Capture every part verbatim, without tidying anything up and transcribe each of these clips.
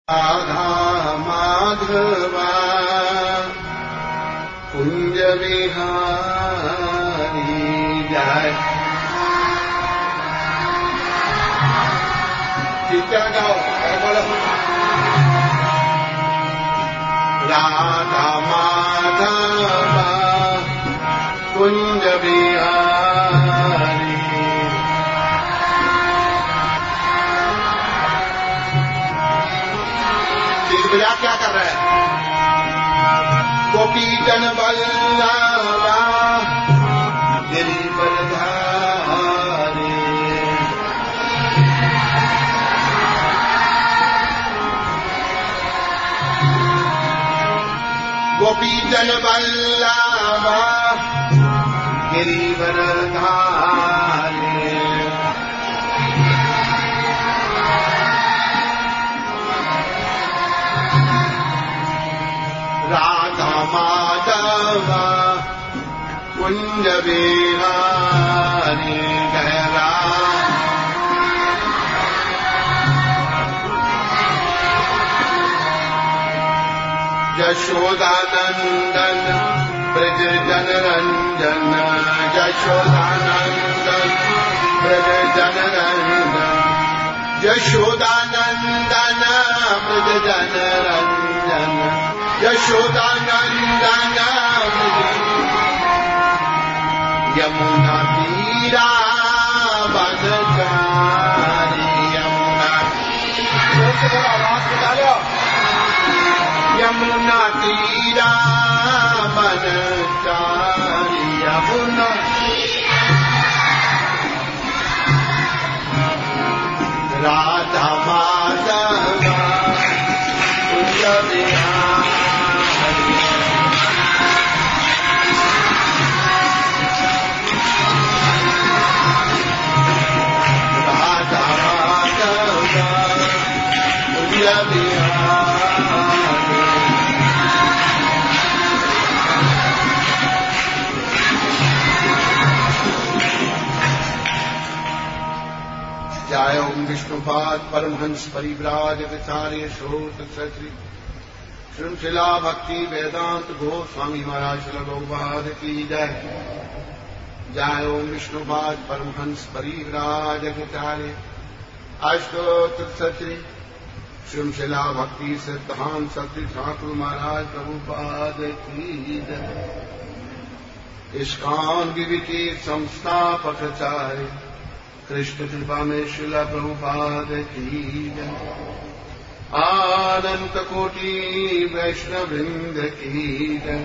राधा माधवा कुंज विहारी जय। क्या गाओ बोलो। राधा माधवा कुंज विहारी बजा क्या कर रहा है? गोपी जन बल्लभा गिरिवरधारी गोपी जन बल्लभा गिरिवरधारी राधा माधवा कुंज विहारी गहरा यशोदानंदन ब्रज जन रंजन यशोदानंदन ब्रज जन रंजन यशोदानंदन ब्रज जन रंजन यशोदानंदन यमुना तीरा बनचारी यमुना यमुना तीरा बनचारी यमुना राधा माधवा कुंज विहारी जय ओम विष्णुपाद परमहंस परिव्राजकाचार्य श्रोत श्री श्रृंखला भक्ति वेदांत गोस्वामी महाराज श्रील की जय। जय ओम विष्णुपाद परमहंस परिव्राजकाचार्य अष्टोत्तर श्री श्रृंखला भक्ति सिद्धांत सती ठाकुर महाराज प्रभुपाद की जय। इस्कॉन विविधि संस्थापकाचार्य कृष्ण कृपा में शिला प्रभुपाद की जय। अनंत कोटि वैष्णवृंद की जय।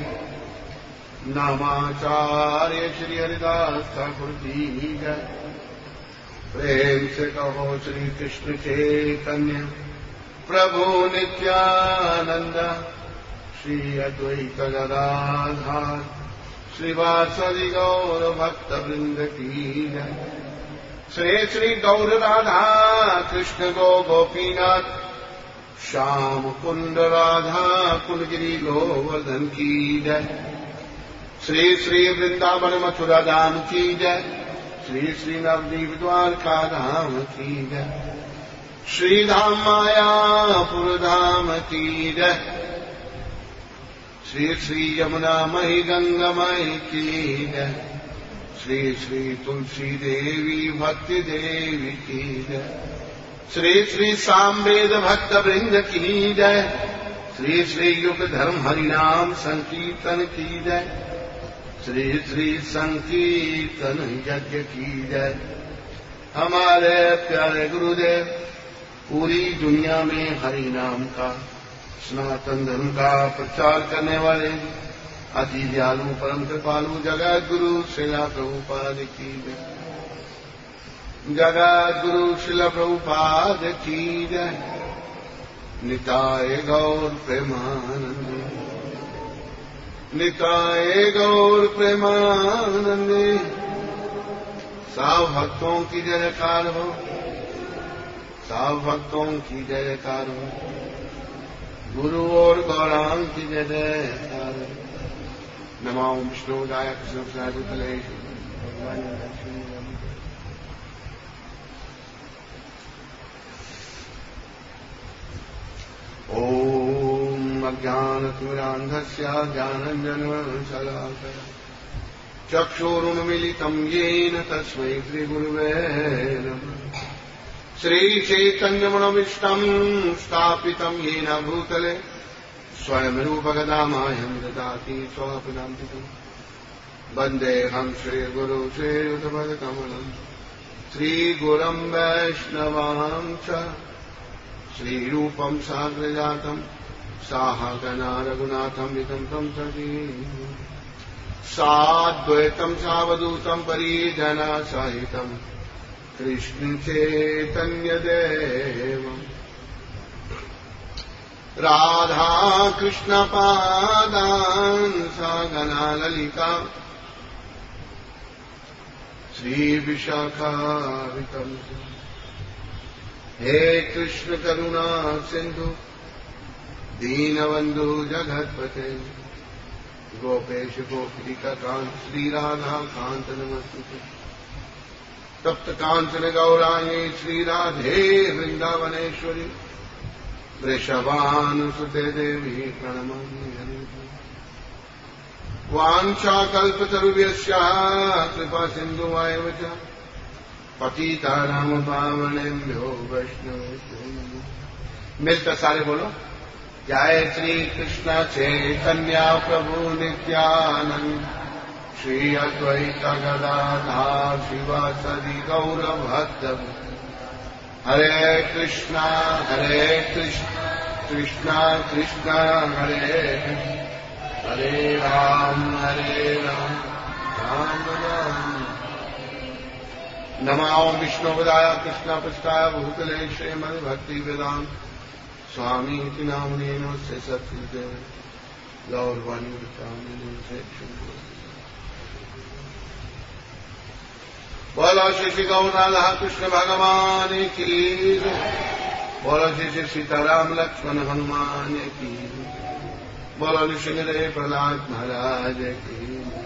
नामाचार्य श्री हरिदास ठाकुर की जय। प्रेम से कहो श्री कृष्ण चैतन्य प्रभु नित्यानंद श्री अद्वैत गदाधर श्रीवासदि गौर भक्त वृंद की जय। श्री श्री गौर राधा कृष्ण गो गोपीनाथ श्याम कुंड राधा कुंजगिरी गोवर्धन की जय। श्री श्री वृंदावन मथुरा धाम की जय। श्री श्री नवदीप द्वारका धाम की जय। श्री धाम मायापुर धाम की जय। श्री श्री यमुना मई गंगा मई की जय। श्री श्री तुलसी देवी भक्ति देवी की जय। श्री श्री सामवेद भक्त वृंद की जय। श्री श्री युग धर्म हरिनाम संकीर्तन की जय। श्री श्री संकीर्तन यज्ञ की जय। हमारे प्यारे गुरुदेव पूरी दुनिया में हरि नाम का सनातन धर्म का प्रचार करने वाले अति दयालु परम कृपालु जगत गुरु श्रीला प्रभुपाद की जय। जगत गुरु श्रीला प्रभुपाद की जय। निताय गौर प्रेमानंद निताय गौर प्रेमानंदे। सब भक्तों की जयकार हो सब भक्तों की जयकार हो। गुरु और गौरांग की जय जयकार हो। नमो विष्णुदाय कृष्ण भगवान। ज्ञानतिमिरान्धस्य ज्ञानाञ्जनशलाकया चक्षुरुन्मीलितं येन तस्मै श्रीगुरुवे नमः। श्रीचैतन्यमनोभीष्टं स्थापितं येन भूतले स्वयं रूपगदामह्यं ददाति स्वपदान्तिकम्। वन्देऽहं श्रीगुरु श्रीयुतपदकमलम् श्रीगुरुं वैष्णवां च श्रीरूपं साग्रजातं साहगना रघुनाथं वितं तं सजीवम्। साद्वैतं सावधूतं परिजनसहितं कृष्णचैतन्यदेवम् राधा कृष्णपादान् सागना ललिता श्रीविशाखावितं। हे कृष्ण करुणा सिंधु दीनबंधु जगत्पते गोपेश गोपिकांत श्रीराधा कांत नमस्तुते। तप्त कांचन गौरांगी श्रीराधे वृंदावनेश्वरी वृषभानुसुते देवी प्रणमामि हरि। वाञ्छाकल्पतरुभ्यश्च कृपा सिन्धुभ्येव च पतितानां पावनेभ्यो वैष्णवेभ्यो नमः। मिलकर सारे बोलो जय श्री कृष्ण चैतन्य प्रभु नित्यानंद श्री अद्वैत गदाधर शिवासादि गौर भक्त। हरे कृष्णा हरे कृष्ण कृष्णा कृष्णा हरे हरे राम हरे राम राम राम। नमो विष्णुपदाय कृष्णपृष्ठाय भूतले श्रीमद्भक्ति वेदांत स्वामी इति नाम्नेन से सत्कृते गौरवाणी से बोलो श्री श्री गौर राधा कृष्ण भगवान की। बोलो श्री श्री सीताराम लक्ष्मण हनुमान की। बोलो ऋषिदेव प्रहलाद महाराज की।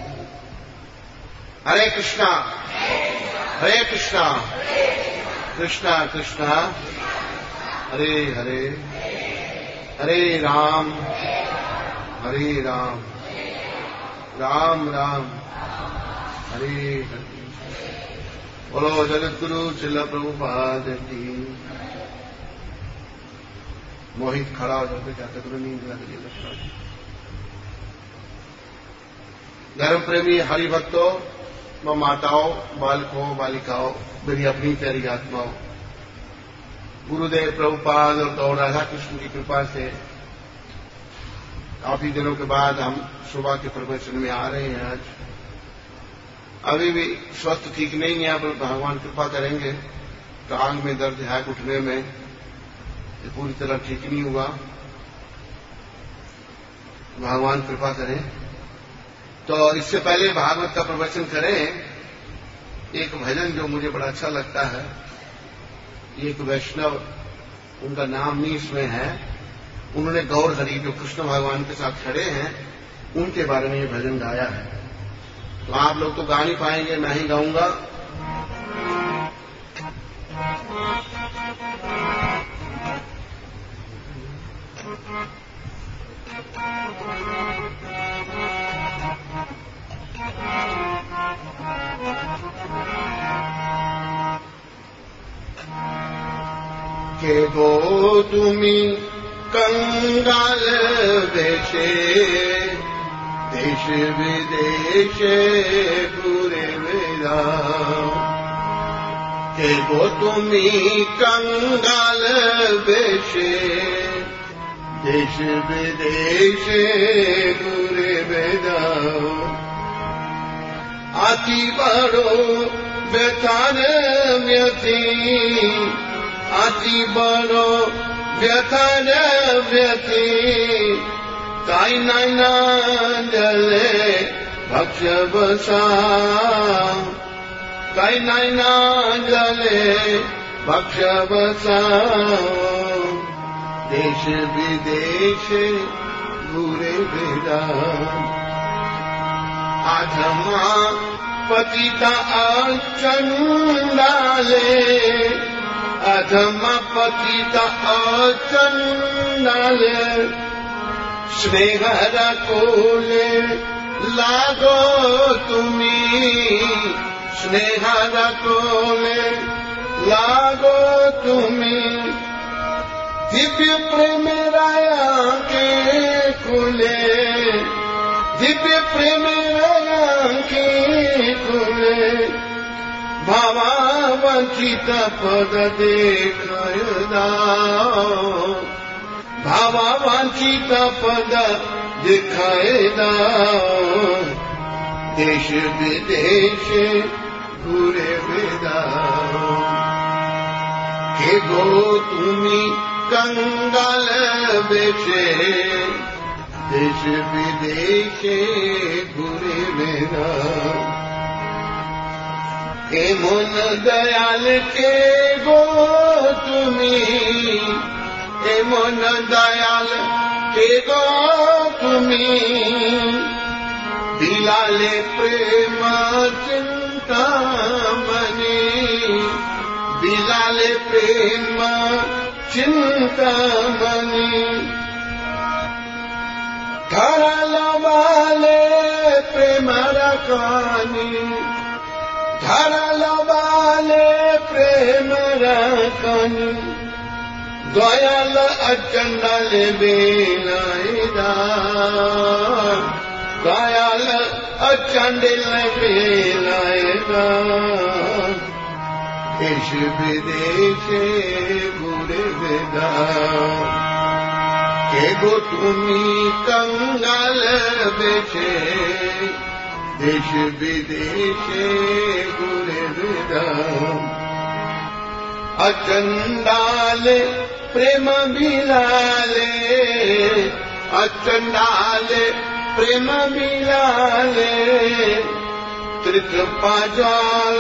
हरे कृष्णा हरे कृष्णा कृष्णा कृष्णा हरे हरे हरे राम हरे राम राम राम हरे हरे। बोलो जगतगुरु श्रील प्रभुपाद की। मोहित खड़ा हो जाते जाते गुरु नींद लग रही लगता। धर्म प्रेमी हरिभक्तों व माताओं बालकों बालिकाओं मेरी अपनी प्यारी आत्माओं, गुरुदेव प्रभुपाद और गौर राधा कृष्ण की कृपा से काफी दिनों के बाद हम सुबह के प्रवचन में आ रहे हैं। आज अभी भी स्वास्थ्य ठीक नहीं है पर भगवान कृपा करेंगे। टांग में दर्द है घुटने में, ये पूरी तरह ठीक नहीं हुआ। भगवान कृपा करें। तो इससे पहले भागवत का प्रवचन करें। एक भजन जो मुझे बड़ा अच्छा लगता है, एक वैष्णव उनका नाम नहीं इसमें है, उन्होंने गौर हरि जो कृष्ण भगवान के साथ खड़े हैं उनके बारे में ये भजन गाया है। तो आप लोग तो गा नहीं पाएंगे, मैं ही गाऊंगा। के गो तुमी कंगाल बेचे देश विदेश पूरे वेदा। के गो तुमी कंगाल बेचे देश विदेश पूरे वेदा। अति बड़ो बेतान व्यथी अति बड़ो व्यथन व्यथी। ताई नैना जले भक्ष बसा ताई नैना जले भक्ष बसा। देश विदेश घूरे बेड़ा आधमा पतिता चंडाले अधम पतिता चंडाले। स्नेहर कोले लागो तुम्ही स्नेहर कोले लागो तुम्ही दिव्य प्रेम राया के खुले दिव्य प्रेम राया के खुले भावा वंचित पद देखाय दाओ भावा वंचित पद दिखाए दाओ देश विदेश घूरे बेदाओ के गो तुम्ही कंगाल बेचे देश विदेश घूरे बेदाओ के मन दयाल के गो तुम्ही के मन दयाल के गो तुम्ही दिलाले प्रेम चिंता मनी दिलाले प्रेम चिंता मनी धरला वाले प्रेम रखानी धरला वाले प्रेम रखानी दयाल अचंडल बेलायदा दयाल अचंडल बेलायदा देश विदेश घूरे बेदा के गो तुम्ही कंगाल बेचे देश विदेश घूरे बेदा अचंडाल प्रेम बिलाले अचंडाल प्रेम बिलाले त्रिकृपा ज्वाल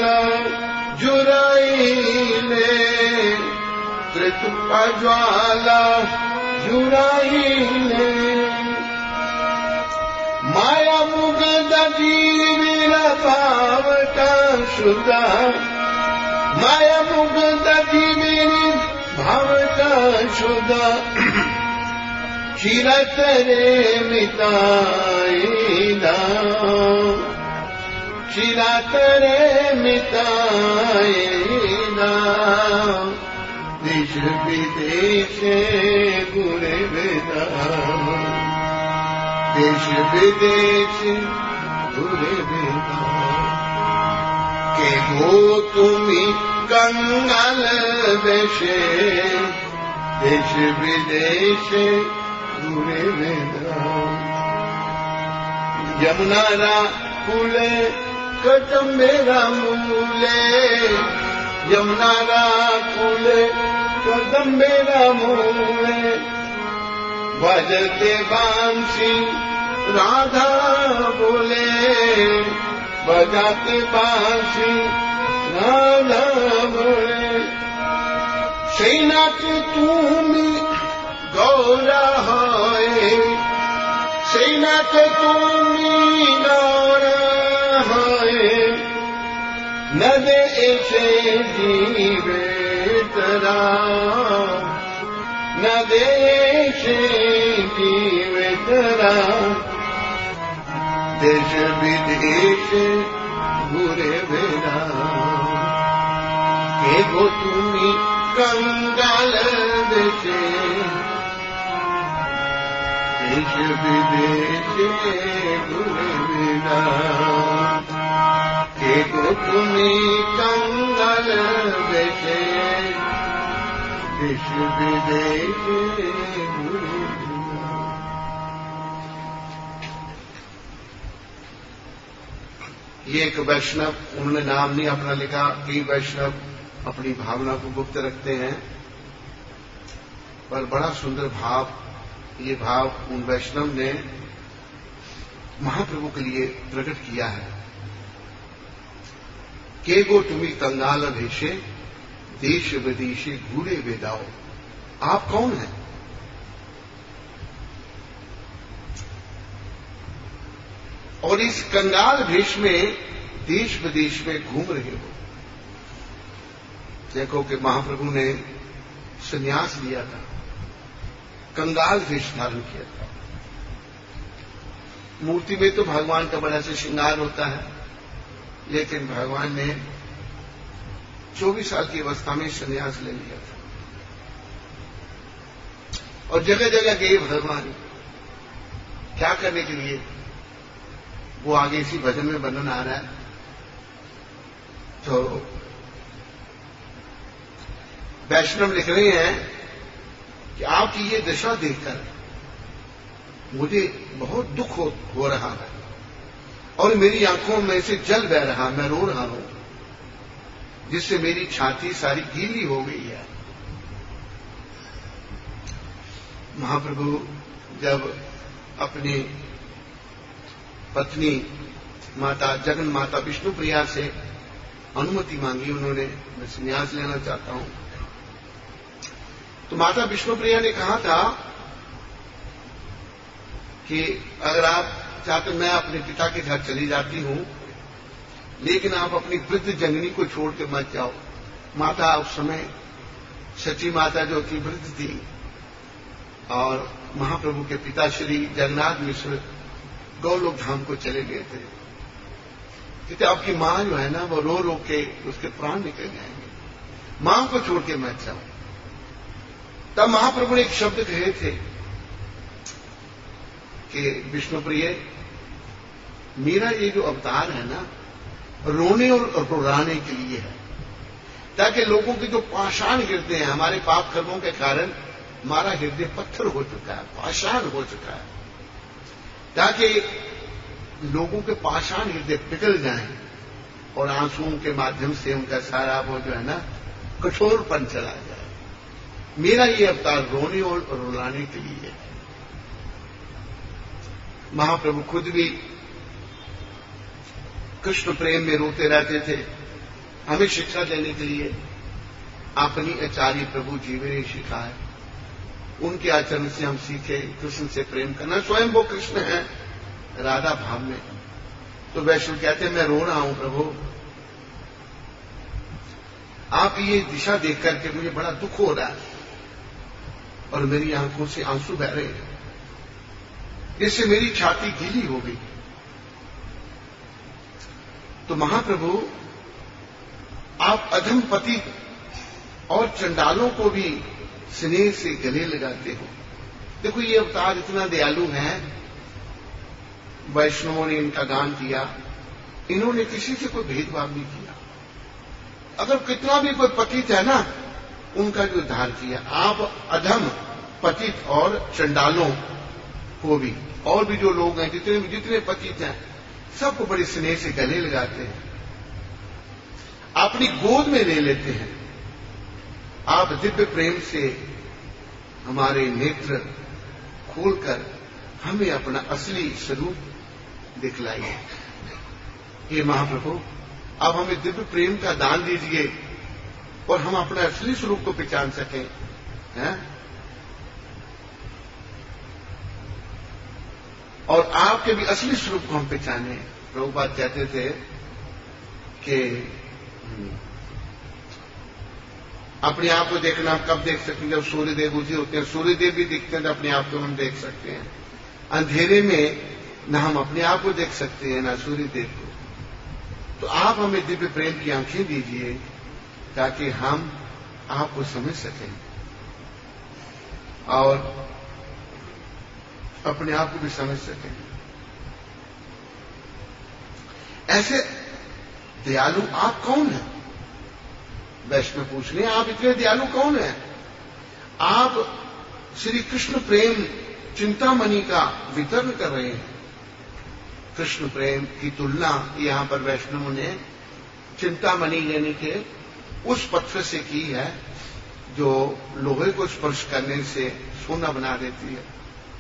जुराइले त्रिकृपा ज्वाल जुराइले माया मुगद जीविर पावता सुधा माया मुग्ध जीविनी भावता शुदा चिरतरे मिताईदा चिरतरे मिताईदा देश विदेश घूरे बेदा देश विदेश घूरे बेदा के गो तुम्ही कंगाल बेशे देश विदेश घूरे बेदा यमुनारा कुले कदम्बेरा मूले यमुनारा कुले कदम्बेरा मूले बजते बांसी राधा बोले बजाते बांसी राधा बोले सेनाथ तुम्ही गौरा होए सेनाथ तुम्ही गौरा होए न दे ऐसे जीवे तरा न दे ऐसे जीवे तरा देश विदेश घूरे बेरा के गो तुम्ही कंगाल देशे देश विदेश घूरे बेरा के गो तुम्ही कंगाल देशे देश विदेश घूरे ये एक वैष्णव, उन्होंने नाम नहीं अपना लिखा, कई वैष्णव अपनी भावना को गुप्त रखते हैं, पर बड़ा सुंदर भाव, ये भाव उन वैष्णव ने महाप्रभु के लिए प्रकट किया है। के गो तुम्ही कंगाल भेषे देश विदेशे घूरे बेदाओ। आप कौन हैं? और इस कंगाल भेष में देश विदेश में घूम रहे हो। देखो कि महाप्रभु ने संन्यास लिया था, कंगाल भेष धारण किया था, मूर्ति में तो भगवान का बड़ा से श्रृंगार होता है, लेकिन भगवान ने चौबीस साल की अवस्था में संन्यास ले लिया था और जगह जगह गए भगवान। क्या करने के लिए? वो आगे इसी भजन में वर्णन आ रहा है। तो वैष्णव लिख रहे हैं कि आपकी ये दशा देखकर मुझे बहुत दुख हो, हो रहा है और मेरी आंखों में से जल बह रहा, मैं रो रहा हूं, जिससे मेरी छाती सारी गीली हो गई है। महाप्रभु जब अपनी पत्नी माता जगन माता विष्णु प्रिया से अनुमति मांगी, उन्होंने मैं संन्यास लेना चाहता हूं, तो माता विष्णु प्रिया ने कहा था कि अगर आप चाहते मैं अपने पिता के घर चली जाती हूं, लेकिन आप अपनी वृद्ध जननी को छोड़ के मत जाओ। माता उस समय सची माता जो कि वृद्ध थी और महाप्रभु के पिता श्री जगन्नाथ मिश्र गौलोक धाम को चले गए थे, क्योंकि आपकी मां जो है ना वो रो रो के उसके प्राण निकल जाएंगे, मां को छोड़ के मत जाओ। तब महाप्रभु ने एक शब्द कहे थे कि विष्णुप्रिय, मेरा ये जो अवतार है ना रोने और रुलाने के लिए है, ताकि लोगों के जो पाषाण हृदय हैं, हमारे पाप कर्मों के कारण हमारा हृदय पत्थर हो चुका है, पाषाण हो चुका है, ताकि लोगों के पाषाण हृदय पिघल जाएं और आंसुओं के माध्यम से उनका सारा वो जो है ना कठोरपन चला जाए। मेरा ये अवतार रोने और रुलाने के लिए है। महाप्रभु खुद भी कृष्ण प्रेम में रोते रहते थे। हमें शिक्षा देने के लिए अपनी आचार्य प्रभु जी ने सिखाए, उनके आचरण से हम सीखे कृष्ण से प्रेम करना। स्वयं वो कृष्ण है राधा भाव में। तो वैष्णव कहते हैं मैं रो रहा हूं प्रभु, आप ये दिशा देख करके मुझे बड़ा दुख हो रहा है और मेरी आंखों से आंसू बह रहे हैं, जिससे मेरी छाती गीली हो गई। तो महाप्रभु आप अधम पति और चंडालों को भी स्नेह से गले लगाते हो। देखो ये अवतार इतना दयालु है, वैष्णवों ने इनका गान किया, इन्होंने किसी से कोई भेदभाव नहीं किया। अगर कितना भी कोई पतित है ना उनका जो उद्धार किया। आप अधम पतित और चंडालों को भी, और भी जो लोग हैं जितने जितने पतित हैं सबको बड़ी स्नेह से गले लगाते हैं, अपनी गोद में ले लेते हैं। आप दिव्य प्रेम से हमारे नेत्र खोलकर हमें अपना असली स्वरूप दिखलाइए। ये महाप्रभु अब हमें दिव्य प्रेम का दान दीजिए और हम अपने असली स्वरूप को पहचान सकें, हैं? और आपके भी असली स्वरूप को हम पहचाने। प्रभुपाद कहते थे कि अपने आप को देखना आप कब देख सकते हैं? जब सूर्यदेव बुझे होते हैं। सूर्यदेव भी दिखते हैं तो अपने आप को हम देख सकते हैं। अंधेरे में न हम अपने आप को देख सकते हैं न सूर्यदेव को। तो आप हमें दिव्य प्रेम की आंखें दीजिए ताकि हम आपको समझ सकें और अपने आप को भी समझ सकें। ऐसे दयालु आप कौन हैं? वैष्णव पूछ रहे हैं आप इतने दयालु कौन हैं? आप श्री कृष्ण प्रेम चिंतामणि का वितरण कर रहे हैं। कृष्ण प्रेम की तुलना यहां पर वैष्णव ने चिंतामणि यानी कि उस पत्थर से की है जो लोहे को स्पर्श करने से सोना बना देती है।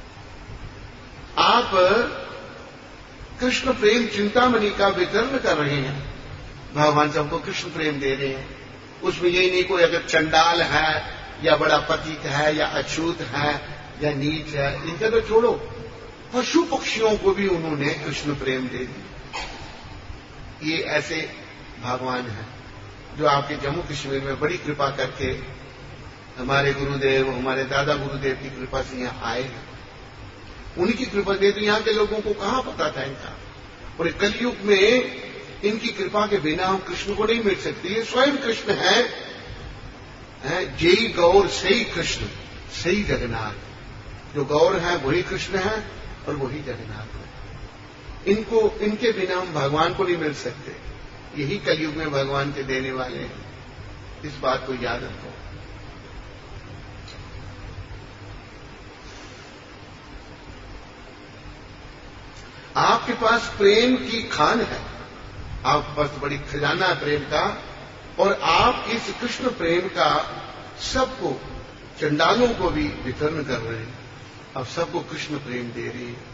आप कृष्ण प्रेम चिंतामणि का वितरण कर रहे हैं। भगवान सबको कृष्ण प्रेम दे रहे हैं। उसमें यही नहीं कोई अगर चंडाल है या बड़ा पतित है या अछूत है या नीच है, इनका तो छोड़ो, पशु पक्षियों को भी उन्होंने कृष्ण प्रेम दे दिया। ये ऐसे भगवान हैं जो आपके जम्मू कश्मीर में बड़ी कृपा करके हमारे गुरुदेव हमारे दादा गुरुदेव की कृपा से यहां आए हैं। उन्हीं की कृपा दे। तो यहाँ के लोगों को कहाँ पता था इनका। और कलयुग में इनकी कृपा के बिना हम कृष्ण को नहीं मिल सकते। ये स्वयं कृष्ण है, है जय गौर सही कृष्ण सही जगन्नाथ। जो गौर है वही कृष्ण है और वही जगन्नाथ है। इनको इनके बिना हम भगवान को नहीं मिल सकते। यही कलयुग में भगवान के देने वाले हैं। इस बात को याद रखो। आपके पास प्रेम की खान है, आपके पास बड़ी खजाना है प्रेम का, और आप इस कृष्ण प्रेम का सबको, चंडालों को भी वितरण कर रहे हैं। अब सबको कृष्ण प्रेम दे रहे हैं।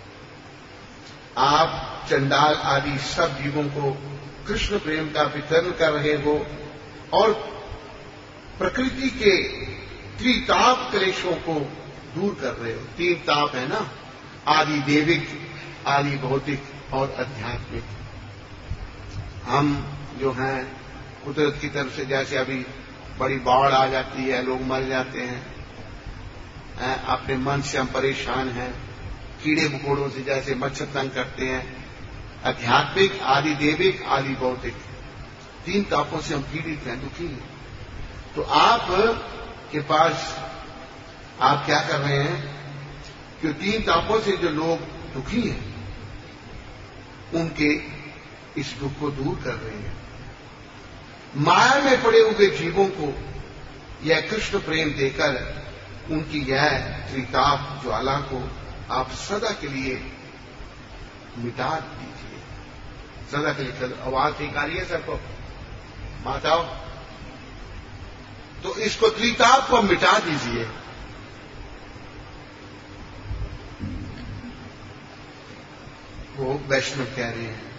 आप चंडाल आदि सब जीवों को कृष्ण प्रेम का वितरण कर रहे हो और प्रकृति के त्रिताप क्लेशों को दूर कर रहे हो। तीन ताप है ना, आदि देविक, आदि भौतिक और आध्यात्मिक। हम जो हैं कुदरत की तरफ से, जैसे अभी बड़ी बाढ़ आ जाती है, लोग मर जाते हैं, अपने मन से हम परेशान हैं, कीड़े मकोड़ों से जैसे मच्छर तंग करते हैं। आध्यात्मिक, आदि देविक, आदि भौतिक, तीन तापों से हम पीड़ित हैं, दुखी हैं। तो आप के पास आप क्या कर रहे हैं कि तीन तापों से जो लोग दुखी हैं उनके इस दुख को दूर कर रहे हैं। माया में पड़े हुए जीवों को यह कृष्ण प्रेम देकर उनकी यह त्रिताप ज्वाला को आप सदा के लिए मिटा दीजिए। सदा के लिए आवाज निकालिए सबको, माताओं, तो इसको त्रिताप को मिटा दीजिए। वो वैष्णव कह रहे हैं।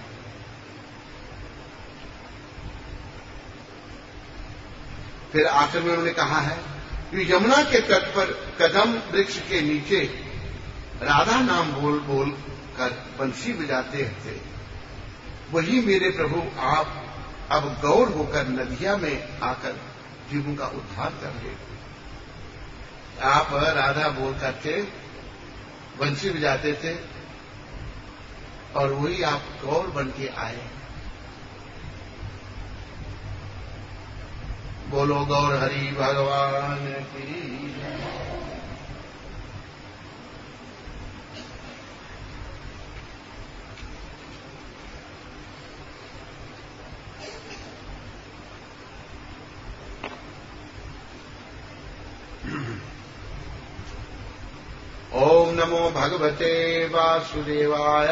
फिर आखिर में उन्होंने कहा है कि यमुना के तट पर कदम वृक्ष के नीचे राधा नाम बोल बोल कर बंसी बजाते थे, वही मेरे प्रभु आप अब गौर होकर नदिया में आकर जीवों का उद्धार कर ले। आप राधा बोल करके बंसी बजाते थे और वही आप गौर बन के आए। बोलो गौर हरि भगवान की। ओम नमो भगवते वासुदेवाय।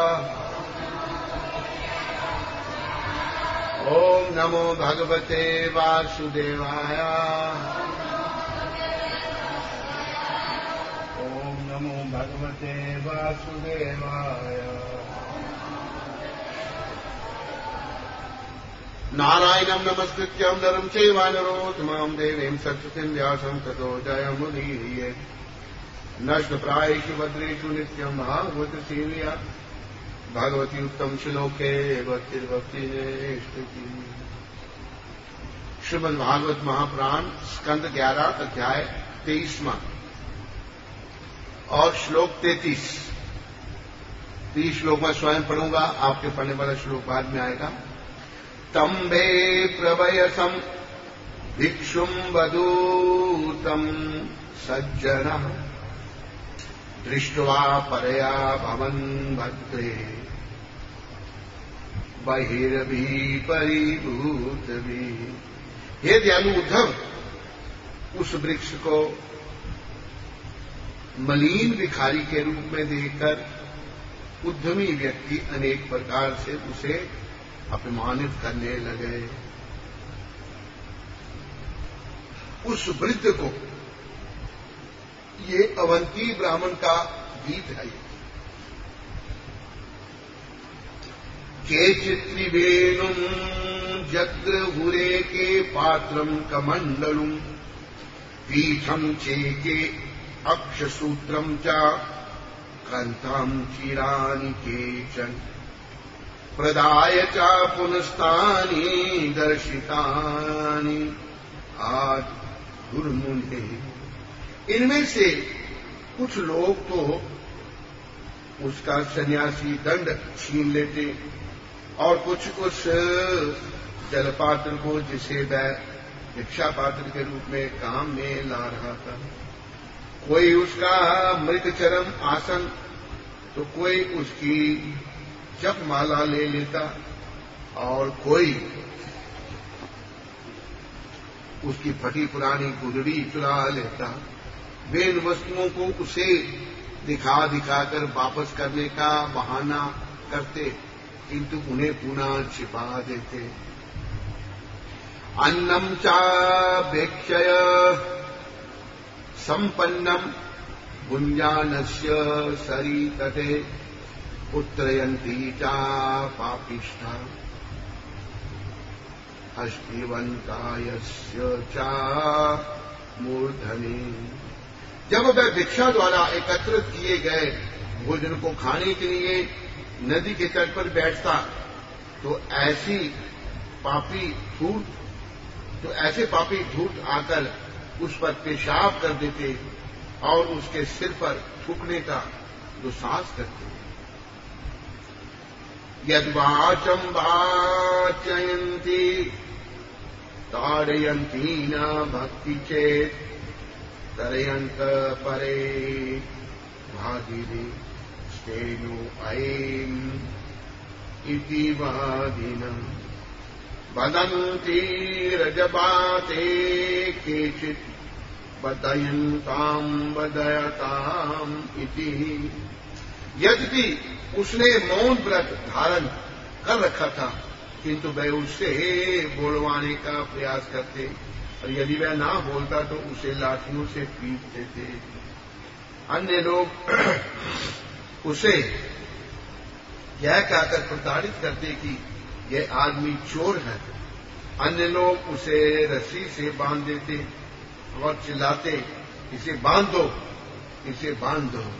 ओम नमो भगवते वासुदेवाय। ओम नमो भगवते वासुदेवाय। नारायणं नमस्कृत्यं नरं चैव नरोत्तमं देवीं सरस्वतीं व्यासं ततो जयमुदीरये। नष्टप्रायेषु भद्रेषु नित्यं भागवत सेवया भगवती उत्तम श्लोके भक्तिर्भक्ति नेष्टि। श्रीमद् भागवत महापुराण स्कंद ग्यारह अध्याय तेईसवां और श्लोक तैतीस। तीस श्लोक मैं स्वयं पढ़ूंगा, आपके पढ़ने वाला श्लोक बाद में आएगा। तम्बे प्रभयसम भिक्षुम वदूतम सज्जनः दृष्ट्वा परया भवन् भद्रे बहिर्भी परिभूतभी। हे दयालु उद्धव, उस वृक्ष को मलिन भिखारी के रूप में देखकर उद्यमी व्यक्ति अनेक प्रकार से उसे अपमानित करने लगे। उस वृद्ध को, ये अवंती ब्राह्मण का गीत है। केचित् त्रिवेणुम् जग्रहुरे के पात्रम् कमण्डलुम् पीठम् चेके अक्षसूत्रम् च ग्रन्थम् चिरानि केचन प्रदाय च पुनस्तानि दर्शितानि आदि गुरुमुने। इनमें से कुछ लोग तो उसका सन्यासी दंड छीन लेते और कुछ उस जलपात्र को जिसे वह भिक्षा पात्र के रूप में काम में ला रहा था, कोई उसका मृगचरम आसन तो कोई उसकी जपमाला ले लेता और कोई उसकी फटी पुरानी गुदड़ी चुरा लेता। वे इन वस्तुओं को उसे दिखा दिखाकर वापस करने का बहाना करते, किंतु उन्हें पुनः छिपा देते। अन्नम चापेक्षय संपन्नम भुञ्जानस्य सरीतटे उत्त्रयन्ती चा पापिष्ठा हस्तिवन्तायस्य चा मूर्धनि। जब वह भिक्षा द्वारा एकत्रित किए गए भोजन को खाने के लिए नदी के तट पर बैठता तो ऐसी पापी धूर्त तो ऐसे पापी धूर्त आकर उस पर पेशाब कर देते और उसके सिर पर थूकने का दुस्साहस करते। यद्वाचम वाचयन्ति ताड़यन्ती न भक्ति चेत तरयंत परे भागिरे स्तेनो ऐम इति वादिनम् वदन्ति रजबाते केचित् बदयन्ताम् बदयताम् इति। यद्यपि उसने मौन व्रत धारण कर रखा था, किंतु वह उससे बोलवाने का प्रयास करते और यदि वह ना बोलता तो उसे लाठियों से पीट देते। अन्य लोग उसे यह कहकर प्रताड़ित करते कि यह आदमी चोर है। अन्य लोग उसे रस्सी से बांध देते और चिल्लाते, इसे बांध दो, इसे बांध दो।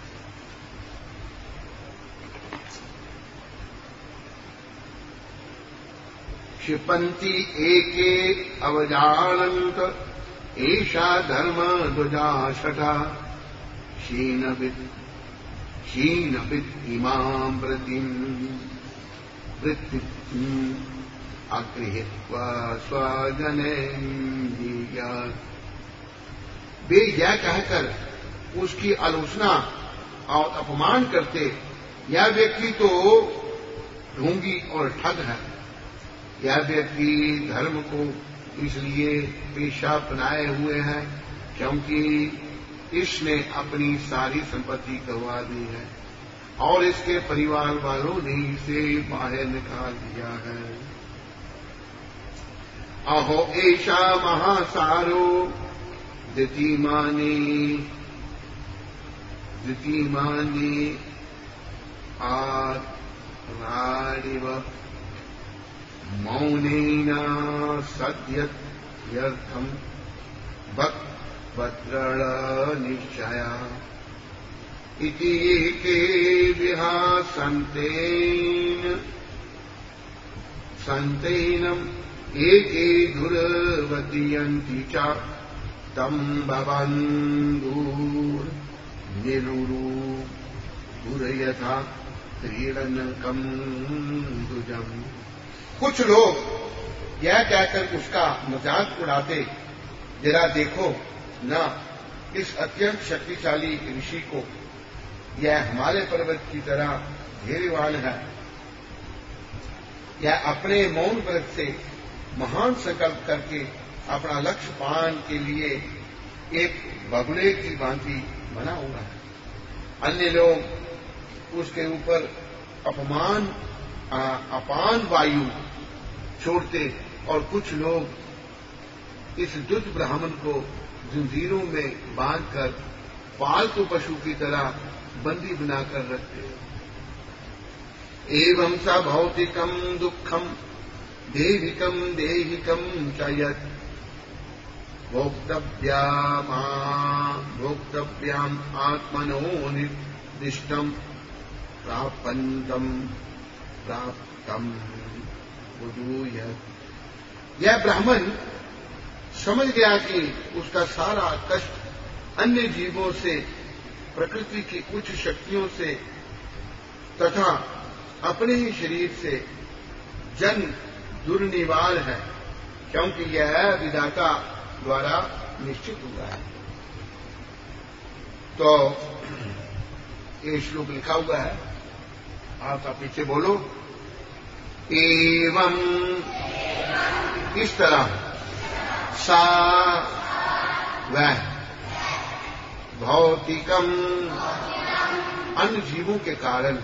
क्षिपन्ति एके अवजानन्त एषा धर्म ध्वजा शठा क्षीणवित् क्षीणवित् इमां व्रतिम् वृत्तिम् अगृहीत्वा स्वजनेन्द्रियात्। वे यह कहकर उसकी आलोचना और अपमान करते, यह व्यक्ति तो ढोंगी और ठग है। यह व्यक्ति धर्म को इसलिए पेशा बनाए हुए है क्योंकि इसने अपनी सारी संपत्ति गंवा दी है और इसके परिवार वालों ने इसे बाहर निकाल दिया है। अहो ऐशा महासारो दितिमानी दितिमानी आत्मारिव मौनेन सद्यर्थम भद्रळ निश्चया इति एके विहासन्तेन सन्तेनम् एके दुर्वतीयन्ति च तम् भवन्दूर निरुरु दुर्यथा क्रीडनकम् दुजम्। कुछ लोग यह कहकर उसका मजाक उड़ाते, जरा देखो न इस अत्यंत शक्तिशाली ऋषि को, यह हिमालय पर्वत की तरह धैर्यवान है। यह अपने मौन व्रत से महान संकल्प करके अपना लक्ष्य पाने के लिए एक बगुले की भांति बना हुआ है। अन्य लोग उसके ऊपर अपमान आ, अपान वायु छोड़ते और कुछ लोग इस दुष्ट ब्राह्मण को जंजीरों में बांधकर पालतू पशु की तरह बंदी बनाकर रखते। एवं स भौतिकम दुखम देहिकम देहिकम च यत् भोक्तव्याम भोक्तव्याम आत्मनो निर्दिष्टम प्रापंतम प्राप्तम बुधूयत्। यह ब्राह्मण समझ गया कि उसका सारा कष्ट अन्य जीवों से, प्रकृति की उच्च शक्तियों से तथा अपने ही शरीर से जन्म दुर्निवार है, क्योंकि यह विधाता द्वारा निश्चित हुआ है। तो ये श्लोक लिखा हुआ है, आप पीछे बोलो। एवं इस तरह सा वह भौतिकम अन्य जीवों के कारण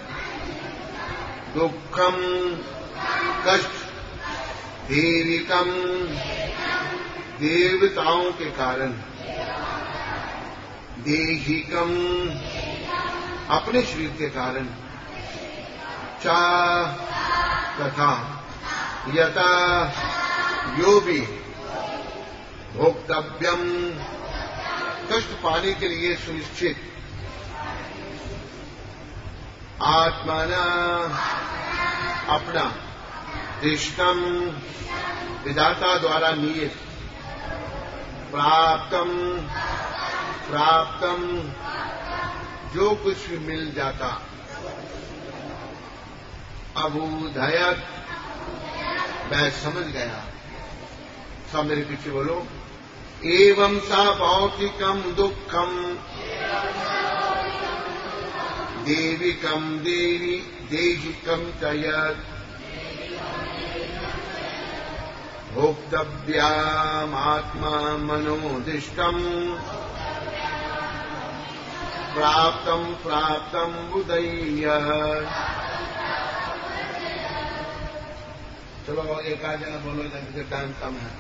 दुखम कष्ट देविकम देवताओं के कारण देहिकम अपने शरीर के कारण चा तथा यथा यो भी भोक्तव्यम कष्ट पाने के लिए सुनिश्चित आत्माना अपना दृष्टम विधाता द्वारा नियत प्राप्तम प्राप्तम जो कुछ भी मिल जाता अबूधयत मैं समझ गया। सब मेरे पीछे बोलो। एवं सा भौतिकम दुखम देविकम देवी देहिकम तयत भोक्तव्यामात्मा मनोदिष्टम प्राप्तम प्राप्तम बुधय्य। चलो एक आध जना बोलो, जल्दी टाइम कम है।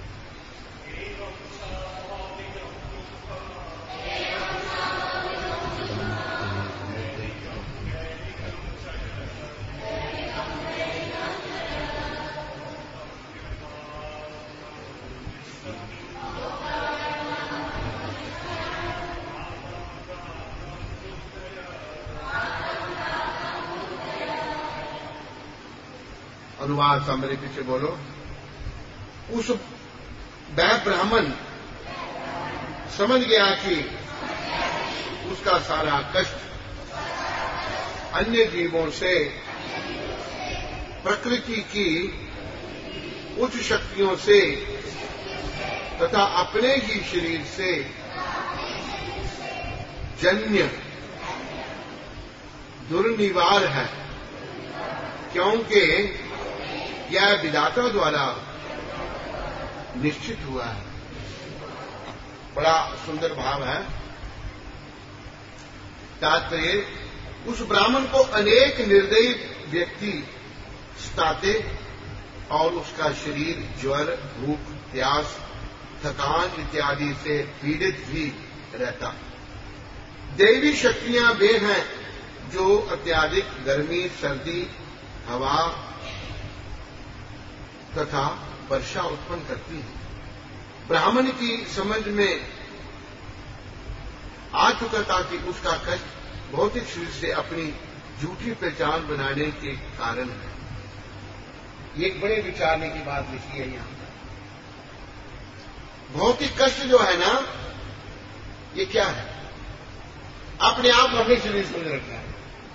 अनुवाद सब मेरे पीछे बोलो। उस वह ब्राह्मण समझ गया कि उसका सारा कष्ट अन्य जीवों से प्रकृति की उच्च शक्तियों से तथा अपने ही शरीर से जन्य दुर्निवार है, क्योंकि यह विधाता द्वारा निश्चित हुआ है। बड़ा सुंदर भाव है। तात्पर्य, उस ब्राह्मण को अनेक निर्दयी व्यक्ति सताते और उसका शरीर ज्वर, भूख, प्यास, थकान इत्यादि से पीड़ित भी रहता। दैवी शक्तियां वे हैं जो अत्यधिक गर्मी, सर्दी, हवा तथा वर्षा उत्पन्न करती है। ब्राह्मण की समझ में आ चुका था कि उसका कष्ट भौतिक शरीर से अपनी झूठी पहचान बनाने के कारण है। ये एक बड़े विचारने की बात लिखी है यहां पर। भौतिक कष्ट जो है ना, ये क्या है? अपने आप में अपने शरीर समझ रखना है।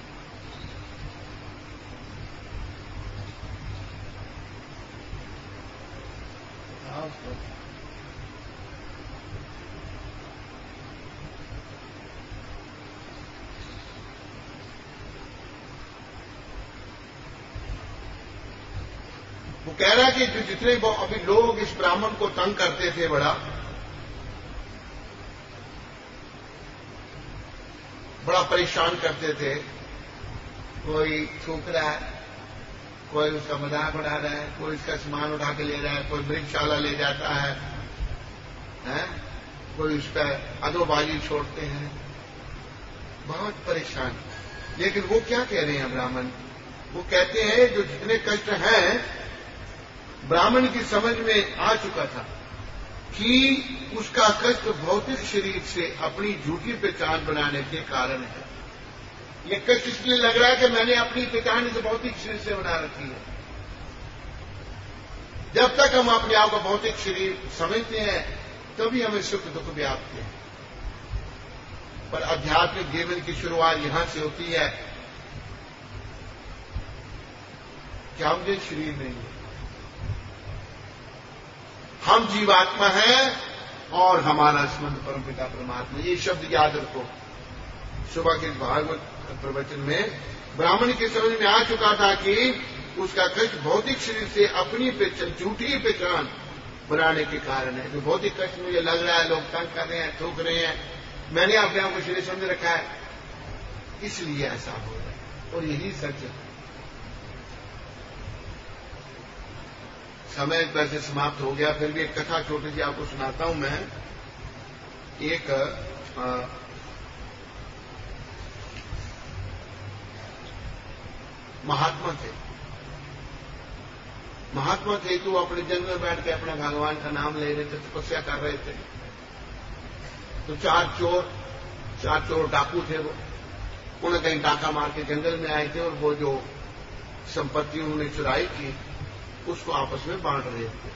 वो कह रहा है कि जो जितने अभी लोग इस ब्राह्मण को तंग करते थे, बड़ा बड़ा परेशान करते थे। कोई थूक रहा है, कोई उसका मजाक उड़ा रहा है, कोई इसका सामान उठा के ले रहा है, कोई मृगशाला ले जाता है, है? कोई उसका अदोबाजी छोड़ते हैं, बहुत परेशान। लेकिन वो क्या कह रहे हैं ब्राह्मण? वो कहते हैं जो जितने कष्ट हैं, ब्राह्मण की समझ में आ चुका था कि उसका कष्ट भौतिक शरीर से अपनी झूठी पहचान बनाने के कारण है। ये कष्ट इसलिए लग रहा है कि मैंने अपनी पहचान इस भौतिक शरीर से बना रखी है। जब तक हम अपने आप को भौतिक शरीर समझते हैं, तभी हमें सुख दुख व्याप्त है। पर आध्यात्मिक जीवन की शुरुआत यहां से होती है क्या मुझे शरीर नहीं है। हम जीवात्मा हैं और हमारा संबंध परमपिता परमात्मा। ये शब्द याद रखो। सुबह के भागवत प्रवचन में ब्राह्मण के समझ में आ चुका था कि उसका कष्ट भौतिक शरीर से अपनी पहचान, झूठी पहचान बनाने के कारण है। जो भौतिक कष्ट मुझे लग रहा है, लोग तंग कर रहे हैं, ठोक रहे हैं, मैंने अपने आप को शरीर समझ रखा है, इसलिए ऐसा हो रहा है। और यही सच है। समय वैसे समाप्त हो गया, फिर भी एक कथा छोटी सी आपको सुनाता हूं मैं। एक आ, महात्मा थे। महात्मा थे कि वो अपने जंगल में बैठ के अपने भगवान का नाम ले रहे थे, तपस्या कर रहे थे। तो चार चोर चार चोर डाकू थे। वो उन्हें कहीं डाका मार के जंगल में आए थे और वो जो संपत्ति उन्होंने चुराई थी उसको आपस में बांट रहे थे।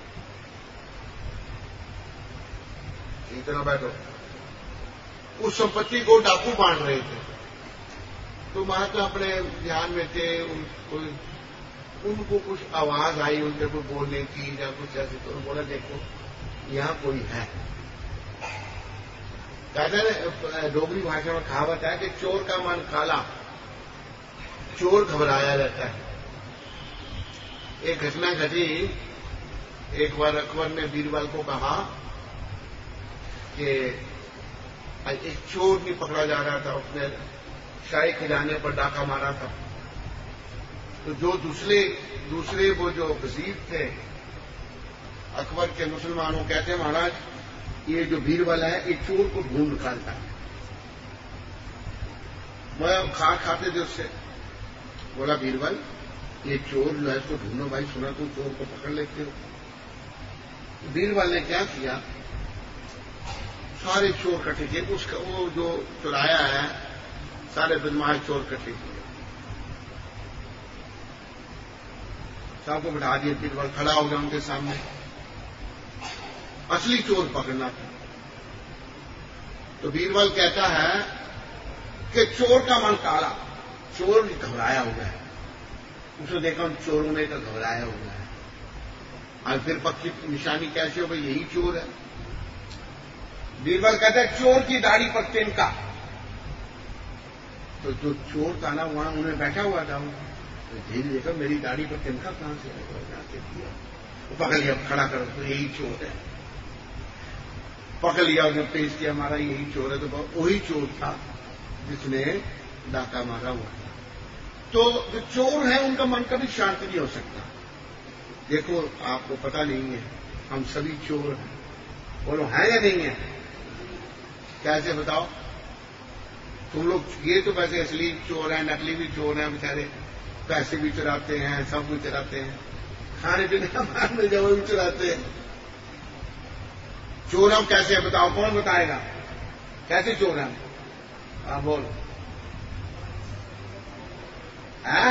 इतना बैठो। उस संपत्ति को डाकू बांट रहे थे। तो महात्मा अपने ध्यान में थे। उनको उनको कुछ आवाज आई उनके कोई बोलने की या कुछ ऐसे। तो बोला देखो यहां कोई है। कहते हैं डोगरी भाषा में कहावत है कि चोर का मन काला, चोर घबराया रहता है। एक घटना घटी। एक बार अकबर ने बीरबल को कहा कि एक चोर नहीं पकड़ा जा रहा था, उसने शाही खजाने पर डाका मारा था। तो जो दूसरे दूसरे वो जो वजीर थे अकबर के, मुसलमानों कहते हैं महाराज ये जो बीरबल है ये चोर को ढूंढ निकालता है। मैं खा खाते थे उससे। बोला बीरबल ये चोर जो है इसको ढूंढो भाई, सुना तुम चोर को पकड़ लेते हो। बीरबल ने क्या किया, सारे चोर इकट्ठे किए। उसका वो जो चुराया है सारे बदमाश चोर इकट्ठे किए, सबको बिठा दिए। बीरबल खड़ा हो गया उनके सामने। असली चोर पकड़ना था। तो बीरबल कहता है कि चोर का मन काला, चोर घबराया हुआ है। उसने देखा उन चोरों ने तो घबराया हुआ है। और फिर पक्की निशानी कैसे हो भाई यही चोर है। बीरबल कहता है चोर की दाढ़ी पर तिनका। तो जो चोर था ना वहां उन्हें बैठा हुआ था, तो धीरे देखा मेरी दाढ़ी पर तिनका कहां से आएगा। वो पकड़ लिया, खड़ा करो तो यही चोर है। पकड़ लिया, उसने पेश किया, हमारा यही चोर है। तो वही चोर था जिसने डाका मारा हुआ था। तो जो चोर है उनका मन कभी शांत नहीं हो सकता। देखो आपको पता नहीं है हम सभी चोर हैं। बोलो है या नहीं है? कैसे बताओ? तुम लोग ये तो वैसे असली चोर हैं, नकली भी चोर हैं बेचारे, पैसे भी चुराते हैं, सब कुछ चुराते हैं, खाने पीने का माल मिल जाए वो भी चुराते हैं। चोर हम कैसे है बताओ? कौन बताएगा कैसे चोर हैं? आप बोलो। है?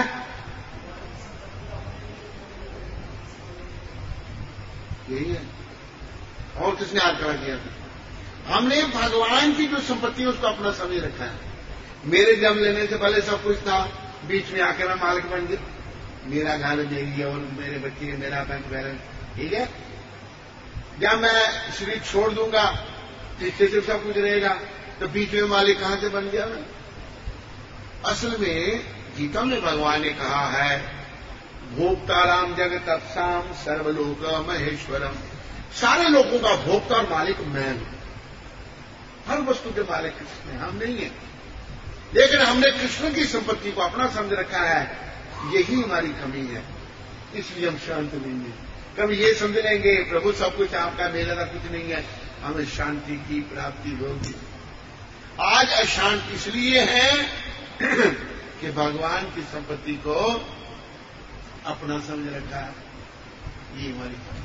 यही है। और किसने आज खड़ा किया था? हमने भगवान की जो संपत्ति है उसको अपना समझ रखा है। मेरे जन्म लेने से पहले सब कुछ था, बीच में आके मैं मालिक बन गया। मेरा घर मेरी और मेरे बच्चे, मेरा बैंक बैलेंस, ठीक है। जब मैं शरीर छोड़ दूंगा पीछे से सब कुछ रहेगा, तो बीच में मालिक कहां से बन गया मैं? असल में गीता में भगवान ने कहा है भोक्ताराम जगत अप्साम सर्वलोक महेश्वरम। सारे लोगों का भोक्ता और मालिक मैं हूं। हर वस्तु के मालिक कृष्ण है, हम नहीं है। लेकिन हमने कृष्ण की संपत्ति को अपना समझ रखा है, यही हमारी कमी है। इसलिए हम शांत नहीं है। कभी ये समझ लेंगे प्रभु सब कुछ आपका, मेरा का कुछ नहीं है, हमें शांति की प्राप्ति होगी। आज अशांत इसलिए है कि भगवान की संपत्ति को अपना समझ रखा है, ये हमारी कमी।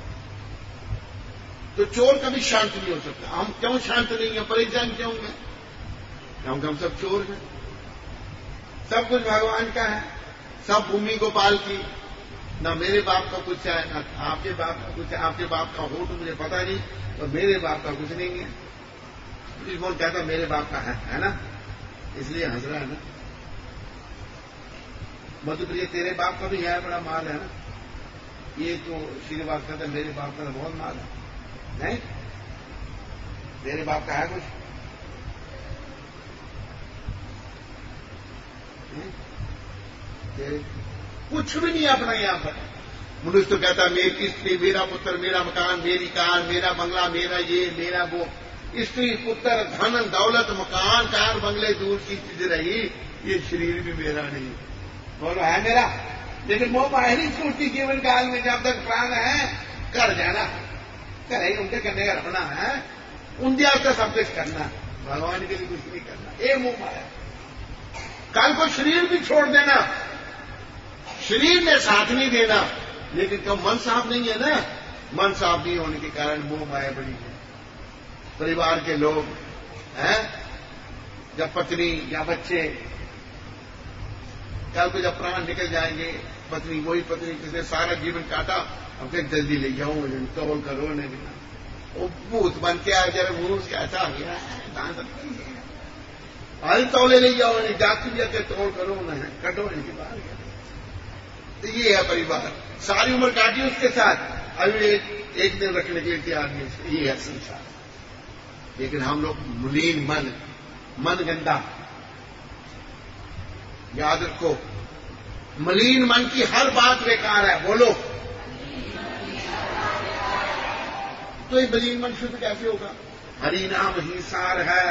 तो चोर कभी शांत नहीं हो सकता। हम क्यों शांत नहीं है, परेशान क्यों है? क्योंकि हम सब चोर हैं। सब कुछ भगवान का है, सब भूमि गोपाल की। ना मेरे बाप का कुछ है, ना आपके बाप का कुछ है। आपके बाप का हो तो मुझे पता नहीं, और मेरे बाप का कुछ नहीं है। इस बोल कहता मेरे बाप का है, है ना, इसलिए हंस रहा है ना। मधुप्रिय तेरे बाप का भी है बड़ा माल है ना, ये तो श्रीनिवास कहते मेरे बाप का तो बहुत माल है, नहीं मेरे बाप का है कुछ? कुछ भी नहीं अपना यहां पर। मनुष्य तो कहता मेरी स्त्री, मेरा पुत्र, मेरा मकान, मेरी कार, मेरा बंगला, मेरा ये, मेरा वो। स्त्री, पुत्र, धन, दौलत, मकान, कार, बंगले दूर की चीज रही, ये शरीर भी मेरा नहीं। बोलो है मेरा, लेकिन मोह माया नहीं छूटती जीवन काल में। जब तक प्राण है कर जाना, करे उनके करने का रखना है, उनके आपका सब कुछ करना, भगवान के लिए कुछ नहीं करना। ये मोह माया। कल को शरीर भी छोड़ देना, शरीर ने साथ नहीं देना, लेकिन कब मन साफ नहीं है ना, मन साफ नहीं होने के कारण मोह माया बड़ी है। परिवार के लोग हैं, जब पत्नी या बच्चे, कल को जब प्राण निकल जाएंगे, पत्नी वही पत्नी जिसने सारा जीवन काटा, अब कहीं जल्दी ले जाऊं, तोल करो नहीं, वो भूत बन के आ जरा मुंह से ऐसा आ गया दांत अरे तोले ले जाओ, नहीं जाती जाते तोड़ करो नहीं, कटो इनकी बात। तो ये है परिवार, सारी उम्र काटी उसके साथ, अभी एक, एक दिन रखने के लिए तैयार नहीं। ये है संसार। लेकिन हम लोग मलिन मन, मन गंदा, याद रखो मलिन मन की हर बात बेकार है। बोलो तो ये मलिन मन शुद्ध कैसे होगा? हरि नाम ही सार है,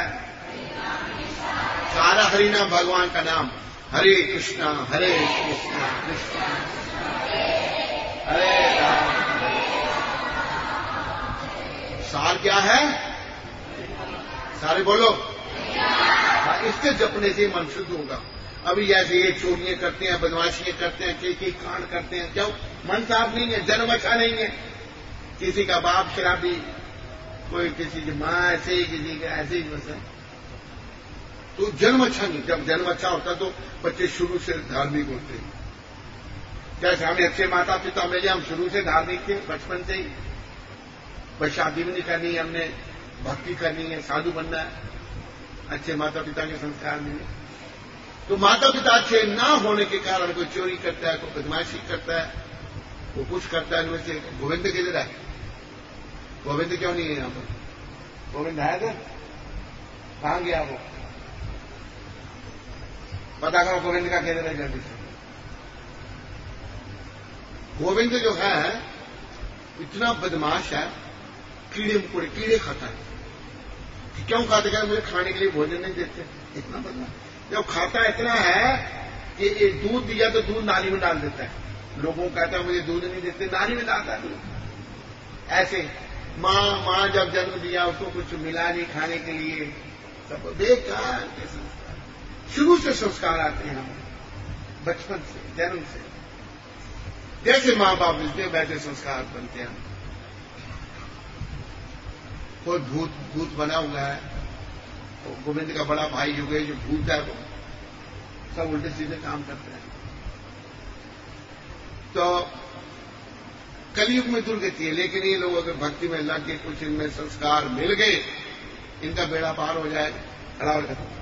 सारा हरि नाम भगवान का नाम। हरे कृष्णा हरे कृष्णा कृष्णा हरे राम। सार क्या है? सारे बोलो। इसके जपने से मन शुद्ध होगा। अभी जैसे ये चोरियां करते हैं, बदमाशियां करते हैं, कई कई कांड करते हैं, क्यों? मन साफ नहीं है, जन्म अच्छा नहीं है। किसी का बाप शराबी, कोई किसी की माँ ऐसे, किसी का ऐसे ही बस है, तो जन्म अच्छा नहीं। जब जन्म अच्छा होता तो बच्चे शुरू से धार्मिक होते हैं। जैसे हमें अच्छे माता पिता मिले, हम शुरू से धार्मिक थे, बचपन से ही। बस शादी भी नहीं करनी है, हमने भक्ति करनी है, साधु बनना है, अच्छे माता पिता के संस्कार मिले। तो माता पिता अच्छे ना होने के कारण कोई चोरी करता है, कोई बदमाशी करता है, वो कुछ करता है। वैसे गोविंद किधर है? गोविंद क्यों नहीं है यहां पर? गोविंद है था, कहां गया वो? पता करो गोविंद का किधर है जल्दी से। गोविंद जो है इतना बदमाश है, कीड़े मकोड़े कीड़े खाता है। क्यों खाते? क्या मुझे खाने के लिए भोजन नहीं देते, इतना बदमाश। जब खाता इतना है कि ये दूध दिया तो दूध नाली में डाल देता है। लोगों को कहता है मुझे दूध नहीं देते, नाली में डालता है दूध। ऐसे माँ माँ जब जन्म दिया उसको कुछ मिला नहीं खाने के लिए, सब बेकार के संस्कार। शुरू से संस्कार आते हैं हमें, बचपन से, जन्म से। जैसे माँ बाप मिलते हैं वैसे संस्कार बनते हैं। कोई भूत भूत बना हुआ है, गोविंद का बड़ा भाई जो जो भूत है, वो सब उल्टे सीधे काम करते हैं। तो कलयुग में दुर्गति है। लेकिन ये लोग अगर भक्ति में लग के कुछ इनमें संस्कार मिल गए, इनका बेड़ा पार हो जाए। खड़ा हो जाता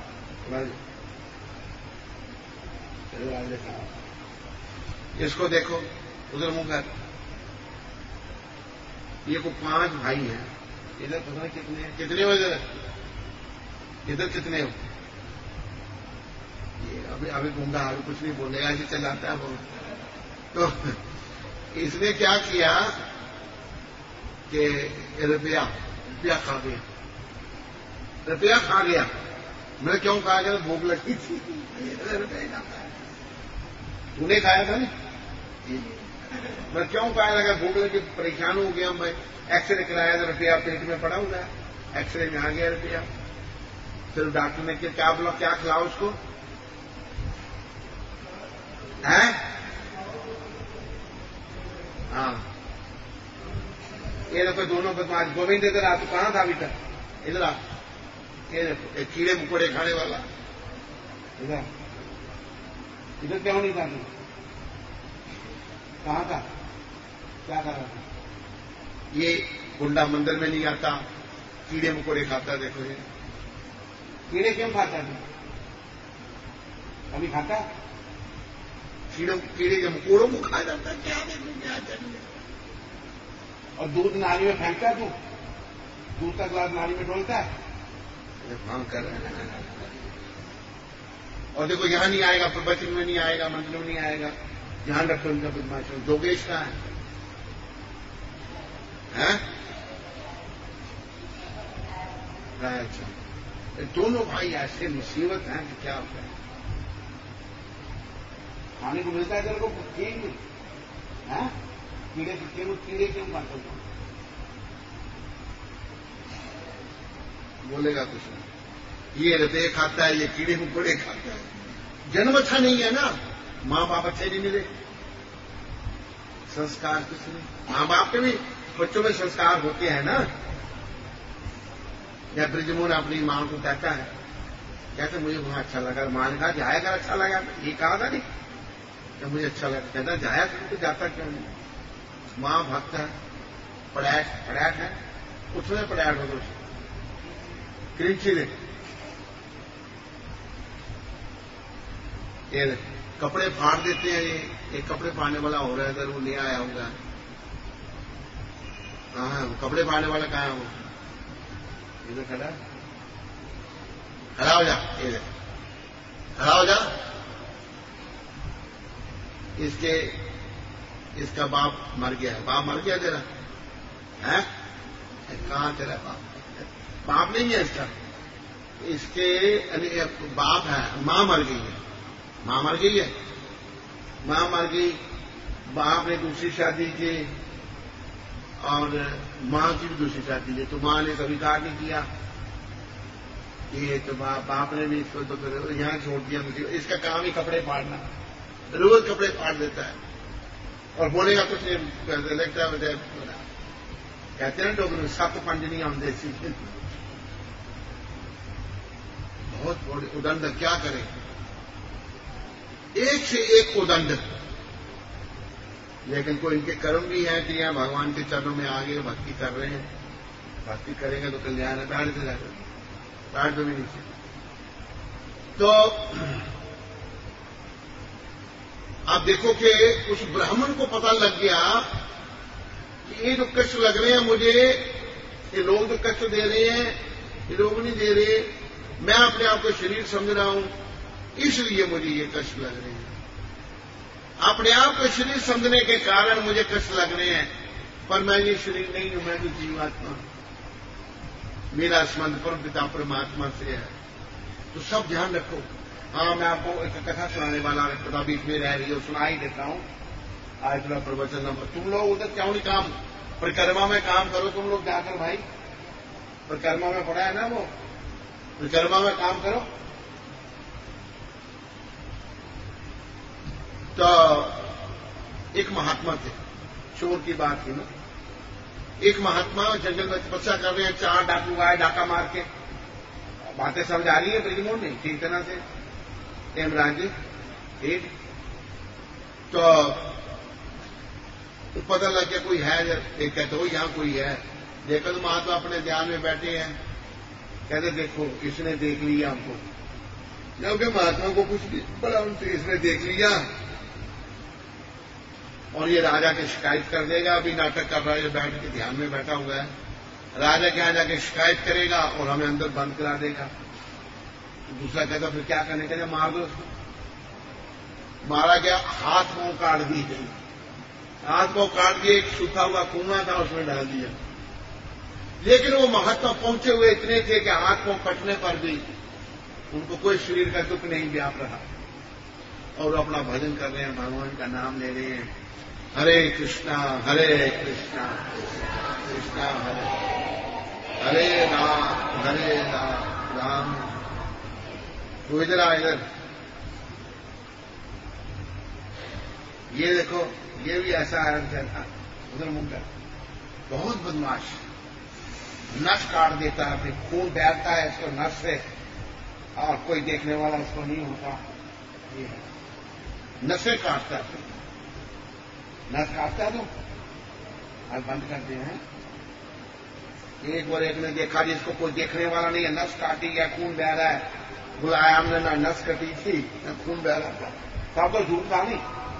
इसको देखो, उधर मुंह कर। ये को पांच भाई हैं, इधर पता नहीं कितने हैं, कितने हो इधर? इधर कितने हो? ये अभी अभी गूंगा, अभी कुछ नहीं बोलेगा, ऐसे चलाता है वो। तो इसने क्या किया कि रुपया रुपया खा गया, रुपया खा गया। मैंने क्यों खा गया? भूख लगी थी, रुपया खाता है। तूने खाया था ना? मैं क्यों खाया? लगा भूख लगी, परेशान हो गया मैं। एक्सरे कराया तो रुपया पेट में पड़ा हुआ है, एक्सरे में आ गया रुपया। फिर डॉक्टर ने क्या बोला, क्या खिलाओ उसको? है हाँ, ये देखो दोनों बदमाश। गोविंद इधर आ, तू कहां था अभी तक? इधर आ। ये देखो एक कीड़े मकोड़े खाने वाला, इधर इधर क्यों नहीं था? तू कहां था? क्या कर रहा था? ये गुंडा मंदिर में नहीं आता, कीड़े मकोड़े खाता। देखो ये कीड़े क्यों खाता था? अभी खाता? कीड़ों कीड़े के मकोड़ों को खा जाता है, क्या देखो क्या चाहिए। और दूध नाली में फेंकता तू, दूध का ग्लास नाली में डोलता है, भांग कर रहे हैं। और देखो यहां नहीं आएगा, प्रवचन में नहीं आएगा, मंत्र में नहीं आएगा। ध्यान रखो उनका बदमाश। जोगेश का है, है? अच्छा, दोनों भाई ऐसे मुसीबत हैं कि क्या होता है। खाने को मिलता है तेरे को, ठीक नहीं है? कीड़े क्यों कीड़े क्यों बात होता बोलेगा कुछ नहीं। ये रते खाता है, ये कीड़े मकोड़े खाता है। जन्म अच्छा नहीं है ना, माँ बाप अच्छे नहीं मिले, संस्कार कुछ नहीं। माँ बाप के भी बच्चों में संस्कार होते हैं ना। या ब्रिजमोहन अपनी मां को कहता है, कहते मुझे वहां अच्छा लगा। मां ने कहा जाया कर, अच्छा लगा। ये कहा था नहीं कि मुझे अच्छा लगा, कहता जाया कर, तो जाता क्यों नहीं। मां भक्त है, पड़ैट पड़ैट है, उसमें पड़ैट हो तो क्रिंची ने ये कपड़े फाड़ देते हैं। ये एक कपड़े फाड़ने वाला हो रहा है, इधर वो ले आया होगा। हाँ, कपड़े फाड़ने वाला कहाँ है वो? इधर खड़ा खड़ा हो जा, ये खड़ा हो जा। इसके इसका बाप मर गया है। बाप मर गया तेरा है? कहाँ तेरा बाप? बाप नहीं है इसका, इसके बाप है। मां मर गई है, मां मर गई है, मां मर गई। बाप ने दूसरी शादी की और मां की भी दूसरी शादी की, तो मां ने कभी कार्य नहीं किया। ये तो बाप बाप ने भी इसको तो फिर यहां छोड़ दिया। मुझे इसका काम ही कपड़े फाड़ना, रोज कपड़े फाड़ देता है और बोलेगा कुछ नहीं। लगता है कहते हैं लोग सत पंज नहीं आते सी। बहुत बड़े उदंड, क्या करें, एक से एक उदंड। लेकिन कोई इनके कर्म भी हैं कि यहाँ भगवान के चरणों में आगे भक्ति कर रहे हैं। भक्ति करेंगे तो कल्याण है। बैठ से जाकर बैठ तो भी नीचे। तो आप देखो कि उस ब्राह्मण को पता लग गया कि ये जो कष्ट लग रहे हैं मुझे, ये लोग जो कष्ट दे रहे हैं, ये लोग नहीं दे रहे, मैं अपने आप को शरीर समझ रहा हूं, इसलिए मुझे ये कष्ट लग रहे हैं। अपने आप को शरीर समझने के कारण मुझे कष्ट लग रहे हैं, पर मैं ये शरीर नहीं हूं, मैं तो जीवात्मा। मेरा संबंध परम पिता परमात्मा से है। तो सब ध्यान रखो। हाँ, मैं आपको एक कथा सुनाने वाला कथा बीच में रह रही है, सुना ही देता हूं। आज थोड़ा प्रवचन नंबर। तुम लोग उधर क्यों नहीं काम, परिक्रमा में काम करो तुम लोग जाकर भाई। परिक्रमा में पड़ा है ना वो, परिक्रमा में काम करो। तो एक महात्मा थे, चोर की बात थी ना। एक महात्मा जंगल में तपस्या कर रहे हैं, चार डाकू आए डाका मार के। बातें समझ आ रही है ब्रिजमोहन नहीं ठीक तरह से? हेमराज जी ठीक। तो, तो पता लग गया कोई है। एक कहते हो यहां कोई है। देखो तो महात्मा अपने ध्यान में बैठे हैं। कहते देखो इसने देख लिया हमको। क्योंकि महात्मा को कुछ बड़ा उनसे, इसने देख लिया और ये राजा की शिकायत कर देगा। अभी नाटक कर रहा है, बैठ के ध्यान में बैठा हुआ है। राजा के यहां जाके शिकायत करेगा और हमें अंदर बंद करा देगा। तो दूसरा कहता फिर क्या करने का, मार दो उसको। मारा गया, हाथ पांव काट दी गई। हाथ पांव काट दिए, एक सूखा हुआ कुआं था उसमें डाल दिया। लेकिन वो महात्मा पहुंचे हुए इतने थे कि हाथ पांव कटने पर भी उनको कोई शरीर का दुख नहीं व्याप रहा और अपना भजन कर रहे हैं, भगवान का नाम ले रहे हैं। हरे कृष्णा हरे कृष्णा कृष्णा हरे हरे राम हरे राम राम। तो इधर आ, इधर ये देखो, ये भी ऐसा है था। उधर मुंडा बहुत बदमाश, नस काट देता है, फिर खून बहता है इसको नस से और कोई देखने वाला इसको नहीं होता। ये नसें काटता है, नस काटता है। तो आज बंद करते हैं। एक बार एक ने देखा जिसको कोई देखने वाला नहीं है, नस काटी या खून बह रहा है। बुलाया हमने, ना नस कटी थी ना खून बह रहा था। सब तो झूठ था नहीं,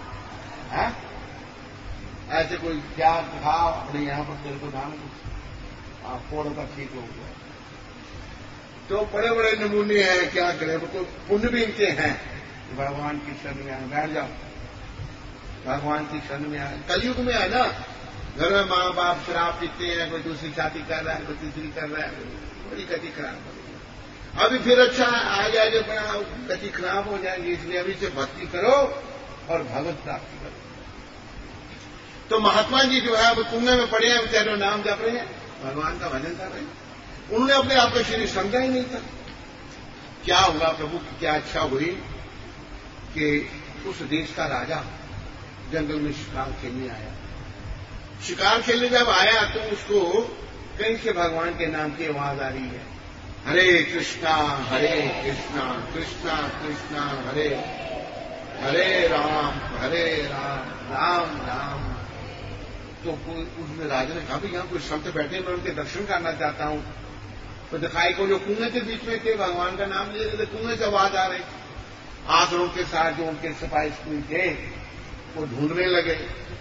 है? ऐसे कोई क्या था अपने यहां पर तेरे को दान फोड़ का ठीक हो गया। तो बड़े बड़े नमूने हैं, क्या करें, तो पुण्य भी इनके हैं। भगवान की शरण में आए, बैठ जाओ, भगवान की शरण में आए। कलयुग में है ना, घर में माँ बाप शराब पीते हैं, कोई दूसरी शादी कर रहा है, कोई तीसरी कर रहा है, बड़ी गति खराब हो गई। अभी फिर अच्छा आ जाएगा, बड़ा गति खराब हो जाएगी, इसलिए अभी से भक्ति करो और भगवत प्राप्ति करो। तो महात्मा जी जो है वो कुएं में पड़े हैं, बेचारे नाम जप रहे हैं, भगवान का भजन कर रहे हैं। उन्होंने अपने आप का शरीर समझा ही नहीं था। क्या हुआ, प्रभु की क्या इच्छा हुई कि उस देश का राजा जंगल में शिकार खेलने आया। शिकार खेलने जब आया तो उसको कहीं से भगवान के नाम की आवाज आ रही है, हरे कृष्णा हरे कृष्णा कृष्णा कृष्णा हरे हरे राम हरे राम राम राम। तो उसने राजा ने कहा भी यहां कोई संत बैठे, मैं उनके दर्शन करना चाहता हूं। तो दिखाई को जो कुएं के बीच में थे, भगवान का नाम ले रहे थे, कुएं से आवाज आ रही। आंकड़ों के साथ जो उनके सिपाही स्कूल थे वो ढूंढने लगे।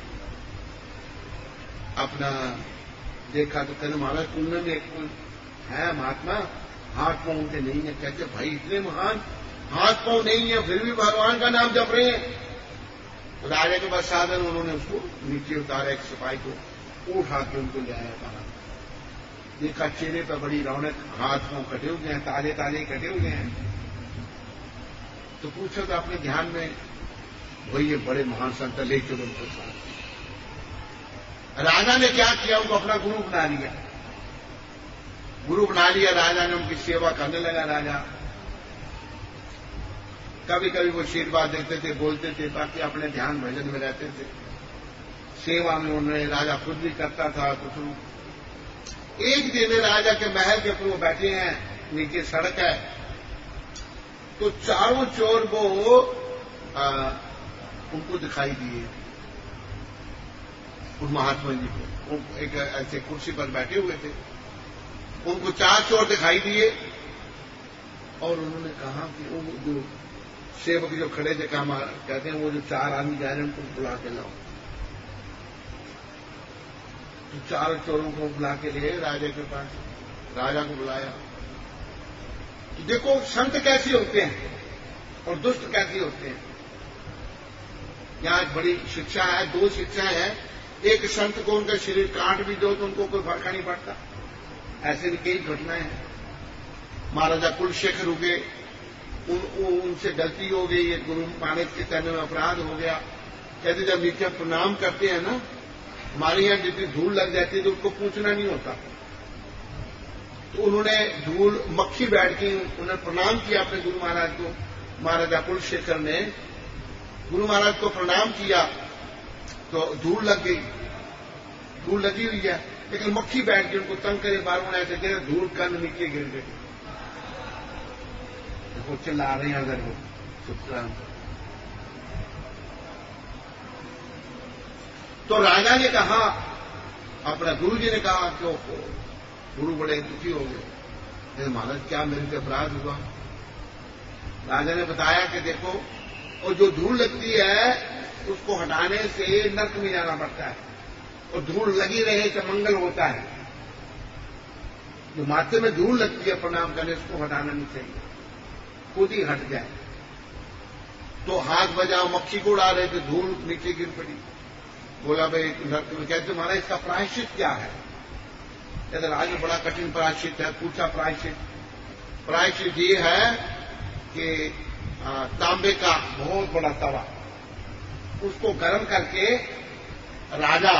अपना देखा तो कहने महाराज कुएं में एक है महात्मा, हाथ पांव उनके नहीं है। कहते भाई इतने महान, हाथ पांव नहीं है फिर भी भगवान का नाम जप रहे हैं। तो राजा के बाद साधन उन्होंने उसको नीचे उतारा, एक सिपाही को उठा के उनको ले आया। कहा देखा चेहरे पर बड़ी रौनक, हाथ पांव कटे हुए हैं, ताजे ताजे कटे हुए हैं। तो पूछो तो अपने ध्यान में वही ये बड़े महान संत ले चलो उनको साथ। राजा ने क्या किया, उनको अपना गुरु बना लिया। गुरु बना लिया राजा ने, उनकी सेवा करने लगा राजा। कभी कभी वो आशीर्वाद देते थे, बोलते थे, बाकी अपने ध्यान भजन में रहते थे। सेवा में उन्होंने राजा खुद भी करता था कुछ। एक दिन राजा के महल के ऊपर वो बैठे हैं, नीचे सड़क है, तो चारों चोर वो आ, उनको दिखाई दिए, उन महात्मा जी को। वो एक ऐसे कुर्सी पर बैठे हुए थे, उनको चार चोर दिखाई दिए। और उन्होंने कहा कि वो जो सेवक जो खड़े थे, कहा कहते हैं वो जो चार आदमी जा रहे हैं उनको बुला के लाओ। तो चार चोरों को बुला के लिए राजा के पास, राजा को बुलाया। तो देखो संत कैसे होते हैं और दुष्ट कैसे होते हैं। यहां एक बड़ी शिक्षा है, दो शिक्षाएं हैं। एक संत को उनका शरीर काट भी दो तो उनको कोई फर्क नहीं पड़ता। ऐसे भी कई घटनाएं हैं। महाराजा कुलशेखर हो गए, उन, उनसे गलती हो गई, गुरु मानस के चरण में अपराध हो गया। कहते जब नीचे प्रणाम करते हैं ना, हमारे यहां जितनी धूल लग जाती है तो उनको पूछना नहीं होता। तो उन्होंने धूल मक्खी बैठ के उन्होंने प्रणाम किया अपने गुरु महाराज को। महाराजा कुलशेखर ने गुरु महाराज को प्रणाम किया तो धूल लग गई, धूल लगी हुई है, लेकिन मक्खी बैठ के उनको तंग करे, बार ऐसे कह धूल कन नीचे गिर गई। देखो चिल्ला रहे हैं अगर वो सुखराम। तो राजा ने कहा, अपना गुरु जी ने कहा क्यों, गुरु बड़े दुखी हो गए, महाराज क्या मेरे से अपराध हुआ। राजा ने बताया कि देखो और जो धूल लगती है उसको हटाने से नर्क में जाना पड़ता है, और धूल लगी रहे तो मंगल होता है। जो माथे में धूल लगती है प्रणाम करने, उसको हटाना नहीं चाहिए, खुद ही हट जाए। तो हाथ बजाओ, मक्खी को उड़ा रहे थे, धूल नीचे गिर पड़ी। बोला भाई नर्क में, कहते महाराज इसका प्रायश्चित क्या है। कहते राज में बड़ा कठिन प्रायश्चित है। पूछा प्रायश्चित, प्रायश्चित ये है कि तांबे का बहुत बड़ा तवा, उसको गर्म करके राजा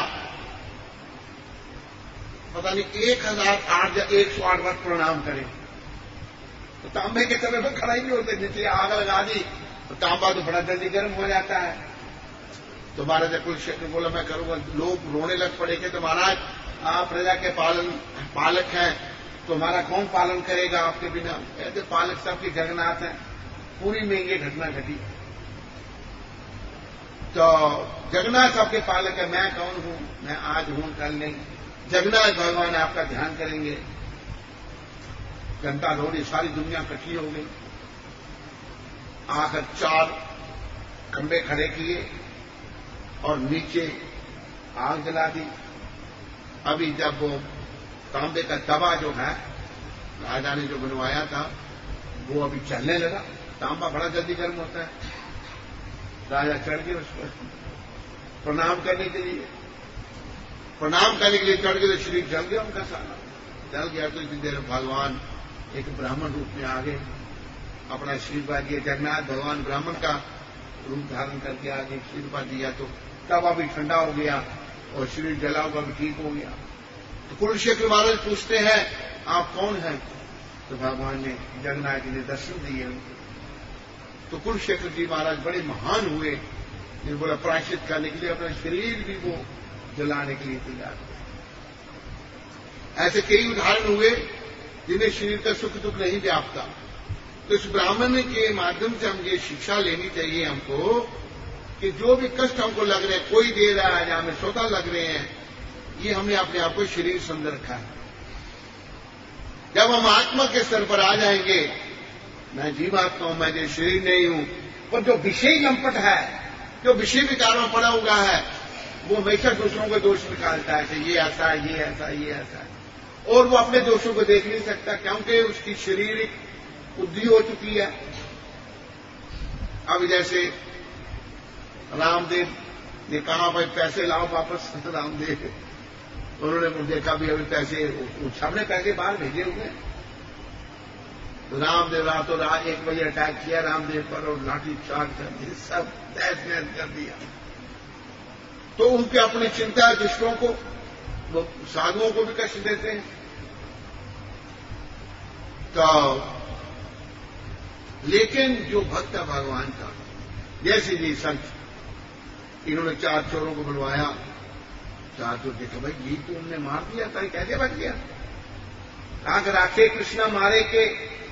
पता नहीं एक हजार आठ या एक सौ आठ बार प्रणाम करे। तो तांबे के तवे पर खड़ा ही नहीं होते, नीचे आग लगा दी तो तांबा तो बड़ा जल्दी गर्म हो जाता है। तो महाराजा कुलशेखर बोला मैं करूंगा। लोग रोने लग पड़ेंगे, तो महाराज आप प्रजा के पालन पालक हैं, तो हमारा कौन पालन करेगा आपके बिना। कहते पालक सबके जगन्नाथ हैं। पूरी में ये घटना घटी। तो जगन्नाथ सबके पालक है, मैं कौन हूं, मैं आज हूं कल नहीं। जगन्नाथ भगवान आपका ध्यान करेंगे। जनता दौड़ी, सारी दुनिया इकट्ठी हो गई। आकर चार खंबे खड़े किए, और नीचे आग जला दी। अभी जब वो तांबे का तवा जो है राजा ने जो बनवाया था वो अभी चलने लगा। तांबा बड़ा जल्दी गर्म होता है। राजा चढ़ गए उस पर प्रणाम करने के लिए प्रणाम करने के लिए चढ़ गए तो शरीर जल गया उनका सारा। जल गया तो इतनी देर भगवान एक ब्राह्मण रूप में आ गए, अपना आशीर्वाद दिया। जगन्नाथ भगवान ब्राह्मण का रूप धारण करके आगे आशीर्वाद दिया तो तवा भी ठंडा हो गया और शरीर जला हुआ भी ठीक हो गया। तो कुरुक्षेत्र महाराज पूछते हैं आप कौन हैं? तो भगवान ने जगन्नाथ जी ने दर्शन दिए उनको। तो कुरुक्षेत्र जी महाराज बड़े महान हुए, जिन्होंने बोला प्रायश्चित करने के लिए अपना शरीर भी वो जलाने के लिए तैयार हुए। ऐसे कई उदाहरण हुए जिन्हें शरीर का सुख दुख नहीं व्यापता। तो इस ब्राह्मण के माध्यम से हम ये शिक्षा लेनी चाहिए हमको कि जो भी कष्ट हमको लग रहे हैं, कोई दे रहा है या हमें स्वतः लग रहे हैं, ये हमने अपने आप को शरीर समझ रखा है। जब हम आत्मा के स्तर पर आ जाएंगे, मैं जीवात्मा हूं, मैं जो शरीर नहीं हूं, पर जो विषय लंपट है, जो विषय विकार में पड़ा हुआ है, वो हमेशा दूसरों को दोष निकालता है कि ये ऐसा है, ये ऐसा ये ऐसा है, और वो अपने दोषों को देख नहीं सकता क्योंकि उसकी शारीरिक बुद्धि हो चुकी है। अब जैसे रामदेव ने कहा भाई पैसे लाओ वापस, रामदेव उन्होंने देखा भी अभी पैसे सबने पैसे बाहर भेजे हुए। तो रामदेव रातों रात एक बजे अटैक किया रामदेव पर और लाठी चार्ज कर दी, सब तहस नहस कर दिया। तो उनके अपनी चिंता है दुष्टों को, वो साधुओं को भी कष्ट देते हैं। तो लेकिन जो भक्त है भगवान का, जैसे जी संत, इन्होंने चार चोरों को बुलवाया, चार चोर देखा भाई ये तो उनने मार दिया था, कैसे बच गया? राग राखे कृष्णा मारे के,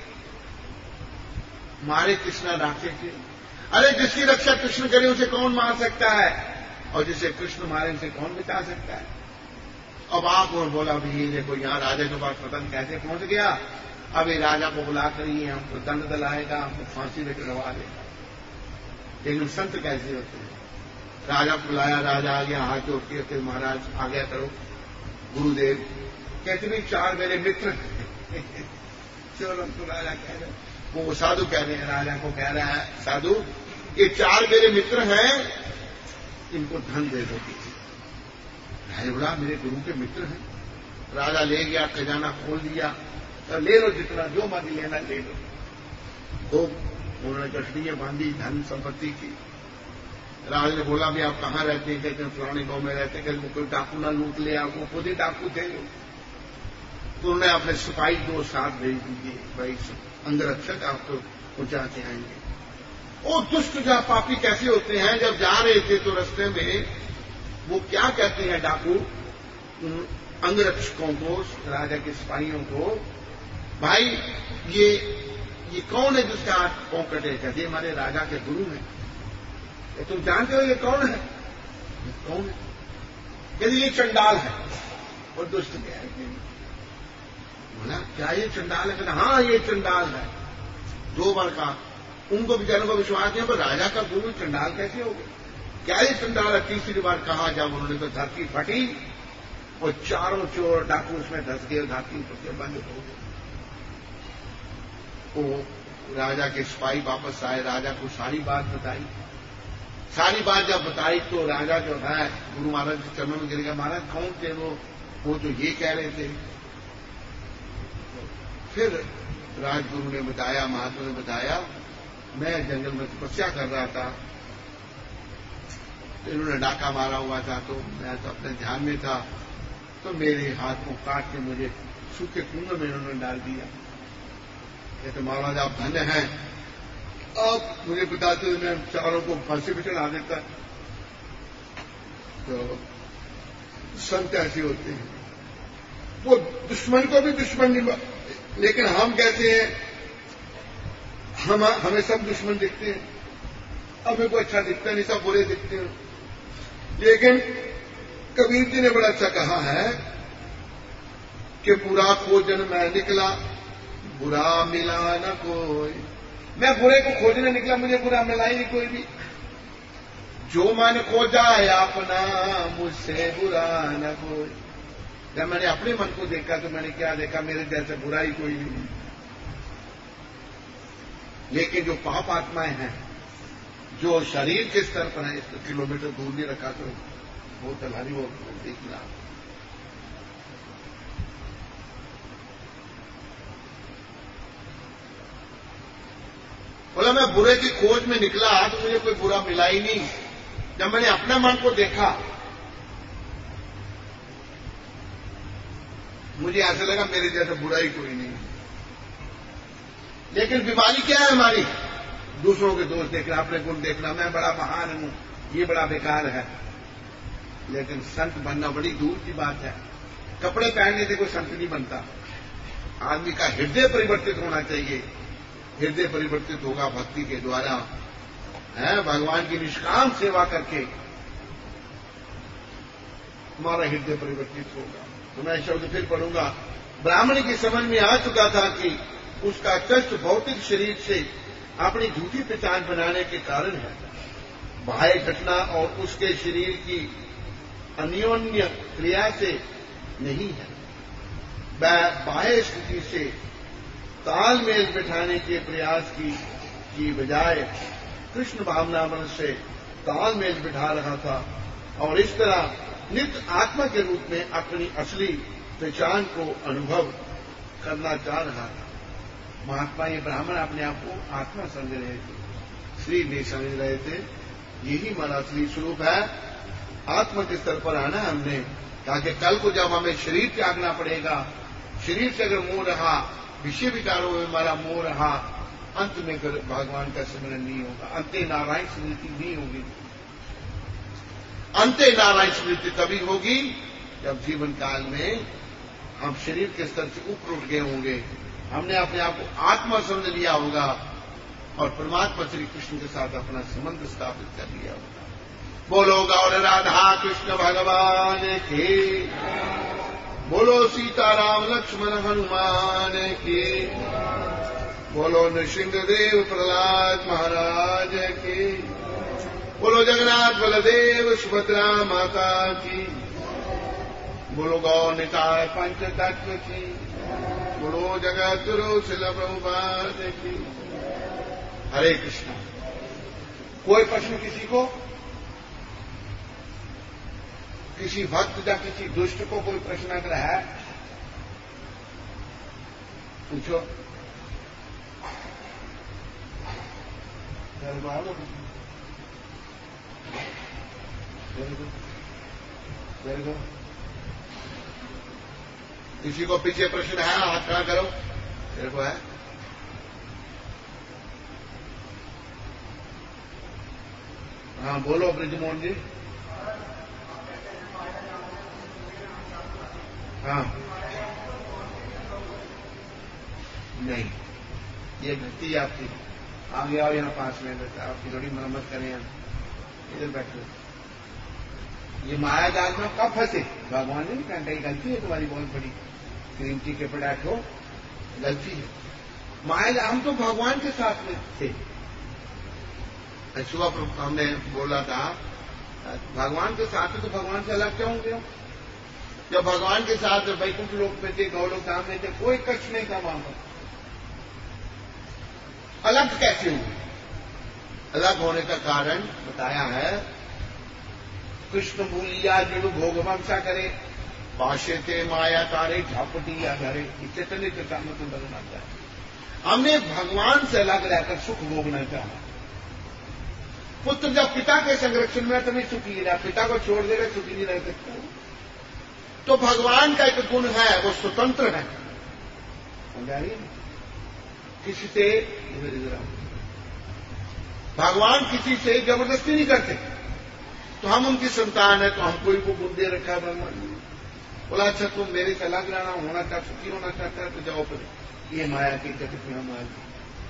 मारे कृष्णा राखे के। अरे जिसकी रक्षा कृष्ण करे उसे कौन मार सकता है, और जिसे कृष्ण मारे उसे कौन बचा सकता है? अब आप और बोला भी ये देखो यहाँ राजा के पास पतंग कैसे पहुंच गया, अब ये राजा को बुला कर ये हमको दंड दिलाएगा, हमको फांसी में चढ़वा देगा। लेकिन संत कैसे होते हैं? राजा बुलाया, राजा आ गया, हाथ जोड़ के फिर महाराज आ गया करो गुरुदेव। कहते नहीं चार मेरे मित्र चलो तो राजा कह रहे, वो साधु कह रहे हैं, राजा को कह रहा है साधु ये चार मेरे मित्र हैं, इनको धन दे दो। राजा बोला मेरे गुरु के मित्र हैं। राजा ले गया, खजाना खोल दिया, तो ले लो जितना जो मर्जी लेना ले लो। तो उन्होंने कस्टडियां बांधी धन संपत्ति की। राजा ने बोला भी आप कहाँ रहते हैं? कहते हैं फलाने गांव में रहते हैं। कहते कोई डाकू ना लूट ले, आपको खुद ही डाकू थे। तो उन्होंने अपने सिपाही दो साथ भेज दीजिए, भाई अंगरक्षक आपको पहुंचा के आएंगे। और दुष्ट जा पापी कैसे होते हैं, जब जा रहे थे तो रास्ते में वो क्या कहते हैं डाकू अंगरक्षकों को, राजा के सिपाहियों को, भाई ये ये कौन है जिसका हाथ पांव कटे? कहते हमारे राजा के गुरु हैं। तो तुम जानते हो ये कौन है? ये कौन है? कहते ये चंडाल है। और दुष्ट क्या है? बोला क्या ये चंडाल है? कहते हाँ ये चंडाल है। दो बार कहा, उनको बेचारों को विश्वास नहीं, पर राजा का गुरु चंडाल कैसे हो गया? क्या ये चंडाल है? तीसरी बार कहा जब उन्होंने तो धरती फटी और चारों चोर डाकू उसमें धस गए, धरती उससे बंद हो गई। तो राजा के सिपाही वापस आए, राजा को सारी बात बताई। सारी बात जब बताई तो राजा जो है गुरु महाराज के चरणों में गिर गया। महाराज कौन थे वो? वो तो ये कह रहे थे। फिर राजगुरु ने बताया, महात्मा ने बताया, मैं जंगल में तपस्या कर रहा था, तो इन्होंने डाका मारा हुआ था, तो मैं तो अपने ध्यान में था, तो मेरे हाथ को काट के मुझे सूखे कुएं में इन्होंने डाल दिया। कहते महाराज आप धन्य हैं, आप मुझे बताते हुए मैं चारों को फांसी पे चढ़ा देता। तो संत ऐसे होते हैं, वो दुश्मन को भी दुश्मन नहीं, लेकिन हम कैसे हैं, हम हमें सब दुश्मन दिखते हैं, हमें कोई अच्छा दिखता नहीं, सब बुरे दिखते हैं। लेकिन कबीर जी ने बड़ा अच्छा कहा है कि बुरा खोजन मैं निकला, बुरा मिला न कोई। मैं बुरे को खोजने निकला, मुझे बुरा मिला ही नहीं कोई भी। जो मन को जाए अपना मुझसे बुरा न कोई। जब मैंने अपने मन को देखा तो मैंने क्या देखा, मेरे जैसे बुरा ही कोई नहीं। लेकिन जो पाप आत्माएं हैं, जो शरीर के स्तर पर है, इसको किलोमीटर दूर नहीं रखा तो वो तलहारी वो देखना। बोला मैं बुरे की खोज में निकला तो मुझे कोई बुरा मिला ही नहीं। जब मैंने अपने मन को देखा मुझे ऐसा लगा मेरे जैसा बुरा ही कोई नहीं। लेकिन बीमारी क्या है हमारी? दूसरों के दोष देखना, अपने गुण देखना, मैं बड़ा महान हूं, ये बड़ा बेकार है। लेकिन संत बनना बड़ी दूर की बात है। कपड़े पहनने से कोई संत नहीं बनता। आदमी का हृदय परिवर्तित होना चाहिए। हृदय परिवर्तित होगा भक्ति के द्वारा, है भगवान की निष्काम सेवा करके हमारा हृदय परिवर्तित होगा। तो मैं शब्द फिर पढ़ूंगा। ब्राह्मण की समझ में आ चुका था कि उसका कष्ट भौतिक शरीर से अपनी झूठी पहचान बनाने के कारण है, बाह्य घटना और उसके शरीर की अन्योन्य क्रिया से नहीं है। बाह्य स्थिति से तालमेल बिठाने के प्रयास की की बजाय कृष्ण भावना मन से तालमेल बिठा रहा था और इस तरह नित्य आत्मा के रूप में अपनी असली पहचान को अनुभव करना चाह रहा था। महात्मा ये ब्राह्मण अपने आप को आत्मा समझ रहे थे, श्री नहीं समझ रहे थे। यही हमारा असली स्वरूप है। आत्मा के स्तर पर आना हमने, ताकि कल को जब हमें शरीर त्यागना पड़ेगा, शरीर से अगर मोह रहा, विषय विकारों में हमारा मोह रहा, अंत में भगवान का स्मरण नहीं होगा, अंते नारायण स्मृति नहीं होगी। अंते नारायण स्मृति तभी होगी जब जीवन काल में हम शरीर के स्तर से ऊपर उठ गए होंगे, हमने अपने आप को आत्मा समझ लिया होगा और परमात्मा श्री कृष्ण के साथ अपना संबंध स्थापित कर लिया होगा। बोलो गौर राधा कृष्ण भगवान के, बोलो सीताराम लक्ष्मण हनुमान के, बोलो नृसिंहदेव प्रहलाद महाराज के, बोलो जगन्नाथ बलदेव सुभद्रा माता की, बोलो गौ निताय पंच तत्व की, बोलो जगत गुरु शिल प्रभुपाद की। हरे कृष्ण। कोई प्रश्न किसी को, किसी भक्त या किसी दुष्ट को कोई प्रश्न अगर है पूछो। किसी को पीछे प्रश्न है? हाथ खड़ा करो। तेरे को है? हाँ बोलो ब्रिजमोहन जी। हाँ नहीं, ये गलती आपकी। आगे आओ यहाँ पास में, आपकी थोड़ी मरम्मत करें। यहाँ इधर बैठो। ये माया जाल में कब फंसे? भगवान ने कहा कहीं गलती है तुम्हारी बहुत बड़ी, क्रीम टी के बैठो, गलती है। माया, हम तो भगवान के साथ में थे। सुबह हमने बोला था भगवान के साथ में, तो भगवान से अलग क्यों होंगे? जब भगवान के साथ वैकुंठ लोक में थे, गौलोक धाम में थे, कोई कष्ट नहीं था वहां पर। अलग कैसे हुए? अलग होने का कारण बताया है, कृष्ण भूलिया जड़ु भोग वंशा करे, भाष्य थे माया तारे झापटी या धरे। चैतन्य चेतामृत में बदलना चाहे हमने भगवान से अलग रहकर सुख भोगना चाहा। पुत्र जब पिता के संरक्षण में तो नहीं सुखी नहीं रहा, पिता को छोड़ देगा सुखी नहीं रह सकता। तो भगवान का एक गुण है, वो स्वतंत्र है। समझा रही है? किसी से इधर इधर भगवान किसी से जबरदस्ती नहीं करते। तो हम उनकी संतान है, तो हमको ही को गुण दे रखा है भगवान ने। बोला अच्छा तुम मेरे से अलग रहना, होना चाहता, सुखी होना चाहता है तो जाओ फिर। ये माया की जगत में हम आए।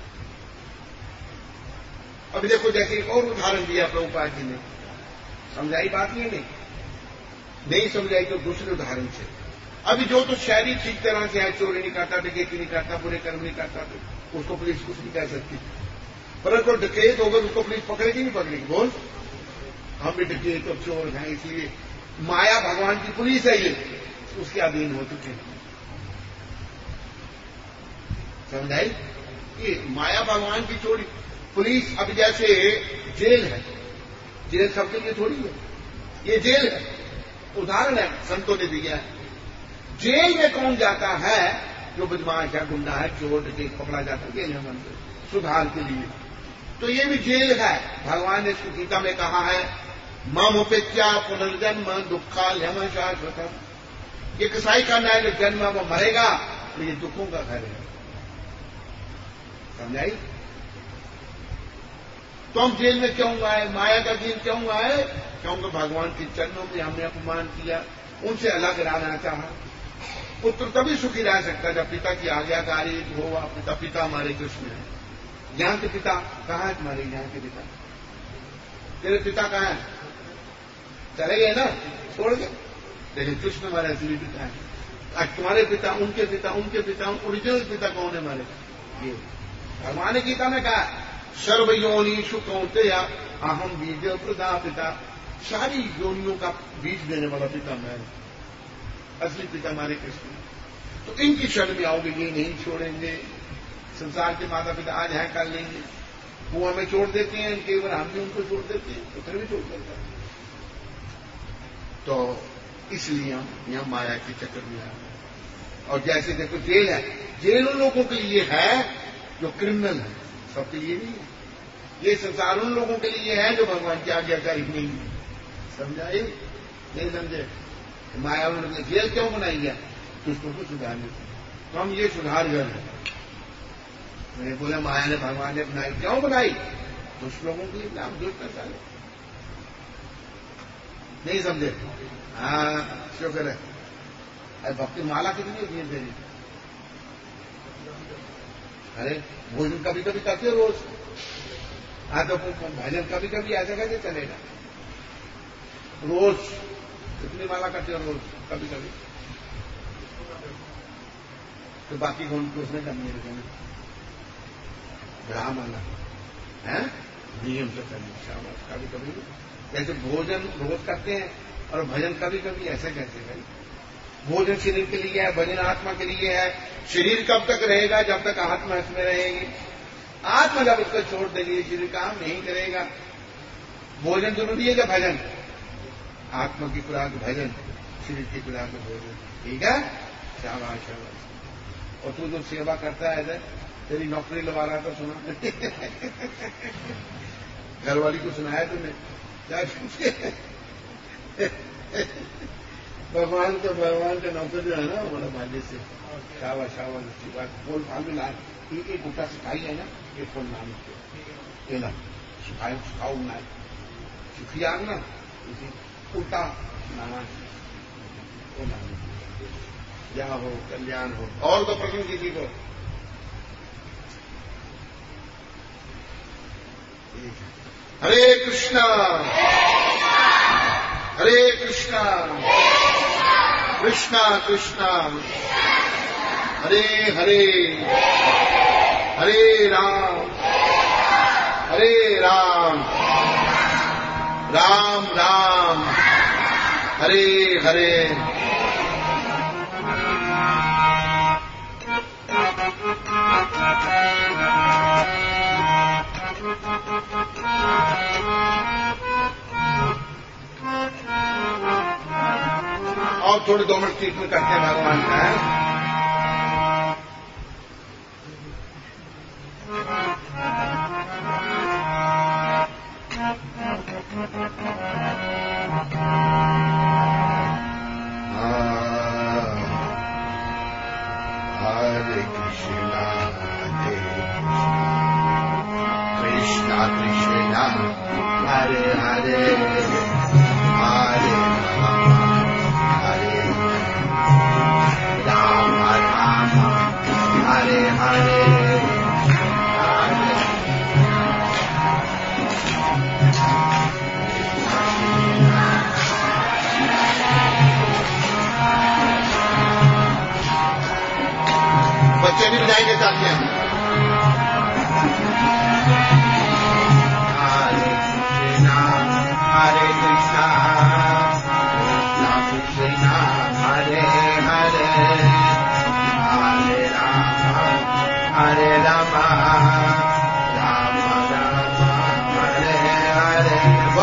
अभी देखो, जैसे एक और उदाहरण दिया प्रभुपाद जी ने, समझाई बात ये नहीं नहीं समझाई तो दूसरे उदाहरण से। अभी जो तो शहरी ठीक तरह से है, चोरी नहीं करता, डकैती नहीं करता, बुरे कर्म नहीं करता, तो उसको पुलिस कुछ नहीं कह सकती। परंतु डकैत होगा उसको पुलिस पकड़ेगी नहीं पकड़ेगी? बोल, हम भी डकैत और चोर हैं, इसलिए माया भगवान की पुलिस है, ये उसके अधीन हो चुके हैं। समझाई? ये माया भगवान की चोरी पुलिस। अब जैसे जेल है, जेल सबके लिए थोड़ी है, ये जेल है, उदाहरण है संतों ने दिया है। जेल में कौन जाता है? जो बदमाश है, गुंडा है, चोर डकैत पकड़ा जाता है जेल में सुधार के लिए। तो ये भी जेल है। भगवान ने इसको गीता में कहा है, मम उपेक्षा पुनर्जन्म दुखाल यम शाश्वतम। ये कसाई का न्याय, जो जन्म वो मरेगा तो ये दुखों का घर है। समझाई? तो हम जेल में क्यों आए? माया का जेल क्यों आए? क्योंकि भगवान के चरणों में हमने अपमान किया, उनसे अलग रहना चाहा। पुत्र तभी सुखी रह सकता जब पिता की आज्ञाकारी हो। पिता पिता हमारे कृष्ण है। ज्ञान के पिता कहाँ है? तुम्हारे ज्ञान के पिता, तेरे पिता कहाँ है? चले गए ना, छोड़ गए। लेकिन कृष्ण हमारे असली पिता है। आज तुम्हारे पिता, उनके पिता, उनके पिता, ओरिजिनल पिता कौन है हमारे? ये भगवान ने गीता में कहा, सर्वयोनिषु कौन्तेय अहम बीज प्रदा पिता। सारी योनियों का बीज देने वाला पिता मैं, असली पिता हमारे कृष्ण। तो इनकी शरण में आओगे, ये नहीं छोड़ेंगे। संसार के माता पिता आज हैं, कर लेंगे, वो हमें छोड़ देते हैं, केवल हम भी उनको छोड़ देते हैं, तो फिर भी छोड़ देते हैं। तो इसलिए हम यहां माया के चक्कर में आए। और जैसे देखो जेल है, जेल उन लोगों के लिए है जो क्रिमिनल है, सबके लिए नहीं है। ये संसार उन लोगों के लिए है जो भगवान की आज्ञाकारी नहीं है। समझाए? नहीं समझे? माया उन्होंने जेल क्यों बनाई है? दुष्टों को सुधारने के। तो हम ये सुधार गए हैं। मैंने बोला माया ने, भगवान ने बनाई, क्यों बनाई? दुष्ट लोगों के लिए, नाम दुष्ट न चाहे। नहीं समझे? हाँ, शुक्र है। अरे भक्ति माला कितनी होती है तेरी? अरे भोजन कभी कभी करते हो रोज? हाँ, तो भजन कभी कभी ऐसा कैसे चलेगा? रोज कितनी माला करते हो रोज? कभी कभी तो बाकी कौन को उसने करनी है? ब्राह्मण है, नियम से करनी। शाबाश। कभी कभी जैसे भोजन रोज करते हैं और भजन कभी कभी, ऐसे कैसे भाई? भोजन शरीर के लिए है, भजन आत्मा के लिए है। शरीर कब तक रहेगा? जब तक आत्मा इसमें रहेगी। आत्मा जब उसको छोड़ देगी, शरीर काम नहीं करेगा। भोजन जरूरी है क्या? भजन आत्मा की खुराक भजन, शरीर की खुराक भोजन। ठीक है? शाबाश शाबाश। और तू जो सेवा करता है, तेरी नौकरी लगा रहा था, सुना? घरवाली को सुनाया तूने? भगवान को, भगवान का नौकर जो है ना, हमारा भाग्य से। शाबाश शाबाश। अच्छी बात। फूल फाल में ला, एक गुटा सिखाई है ना, एक फूल नाम के ना सिखाए, सिखाओ ना, सिखिया ना, उल्टा नाना वो नाम, क्या हो, कल्याण हो। और तो प्रश्न किसी को? हरे कृष्णा हरे कृष्णा कृष्णा कृष्णा हरे हरे, हरे राम हरे राम, राम राम हरे हरे। और थोड़े दो मिनट ट्रीटमेंट करते हैं भगवान का। है हरे कृष्णा कृष्णा कृष्णा हरे हरे, हरे राम राम हरे हरे, बच्चे भी बजाएंगे साथ में। हरे कृष्णा हरे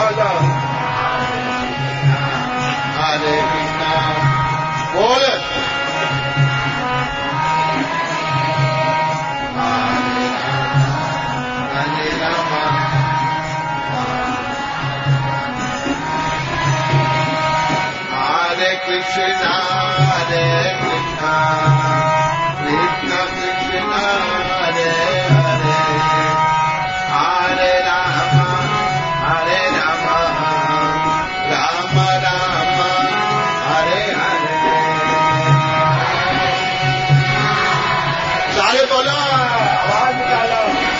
बोलो हरे कृष्णा बोल हरे राम हरे कृष्णा हरे कृष्णा कृष्ण कृष्ण हरे हरे हरे राम हरे राम राम राम हरे हरे सारे बोलो आवाज निकालो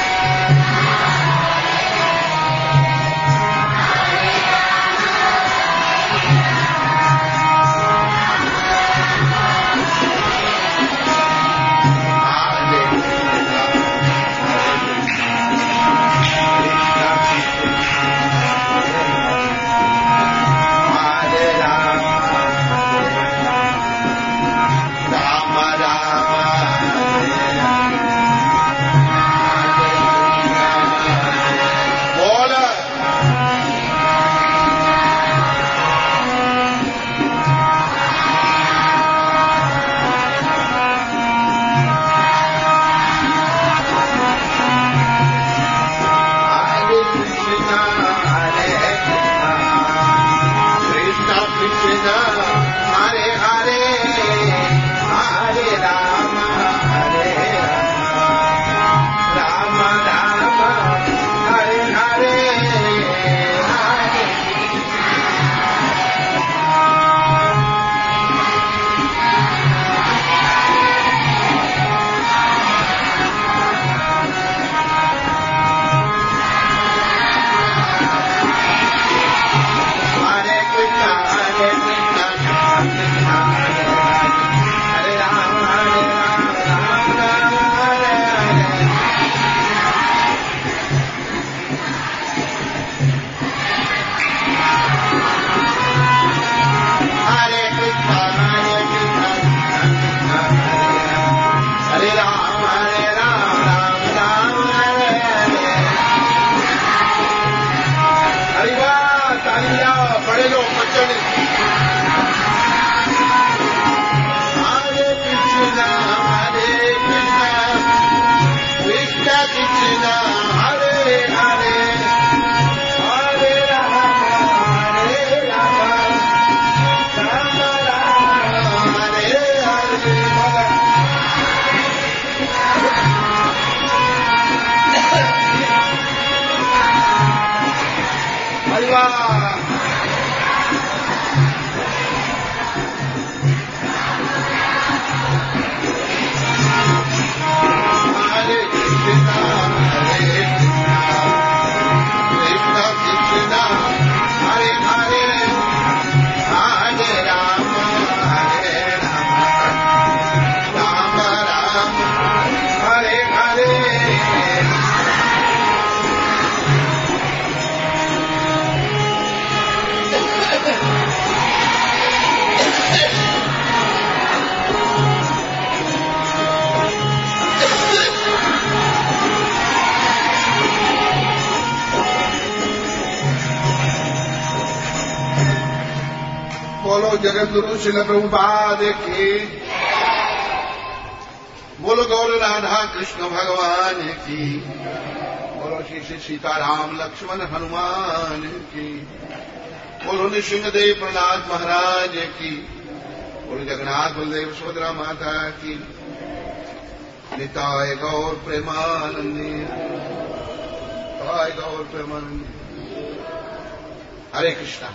बोलो जगत गुरु श्रील प्रभुपाद की बोलो गौर राधा कृष्ण भगवान की बोलो श्री श्री सीताराम लक्ष्मण हनुमान की बोलो नृसिंहदेव प्रहलाद महाराज की बोलो जगन्नाथ बलदेव सुभद्रा माता की निताय गौर प्रेमानंदी निताय गौर प्रेमानंदी हरे कृष्णा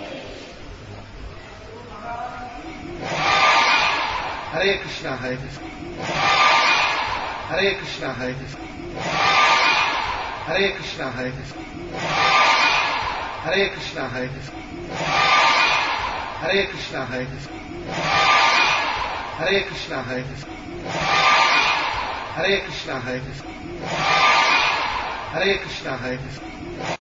हरे कृष्णा हरे कृष्णा हरे कृष्णा हरे कृष्णा हरे कृष्णा हरे कृष्णा हरे कृष्णा हरे कृष्णा हरे कृष्णा हरे कृष्णा हरे कृष्णा हरे कृष्णा हरे कृष्णा हरे कृष्णा हरे कृष्णा हरे कृष्णा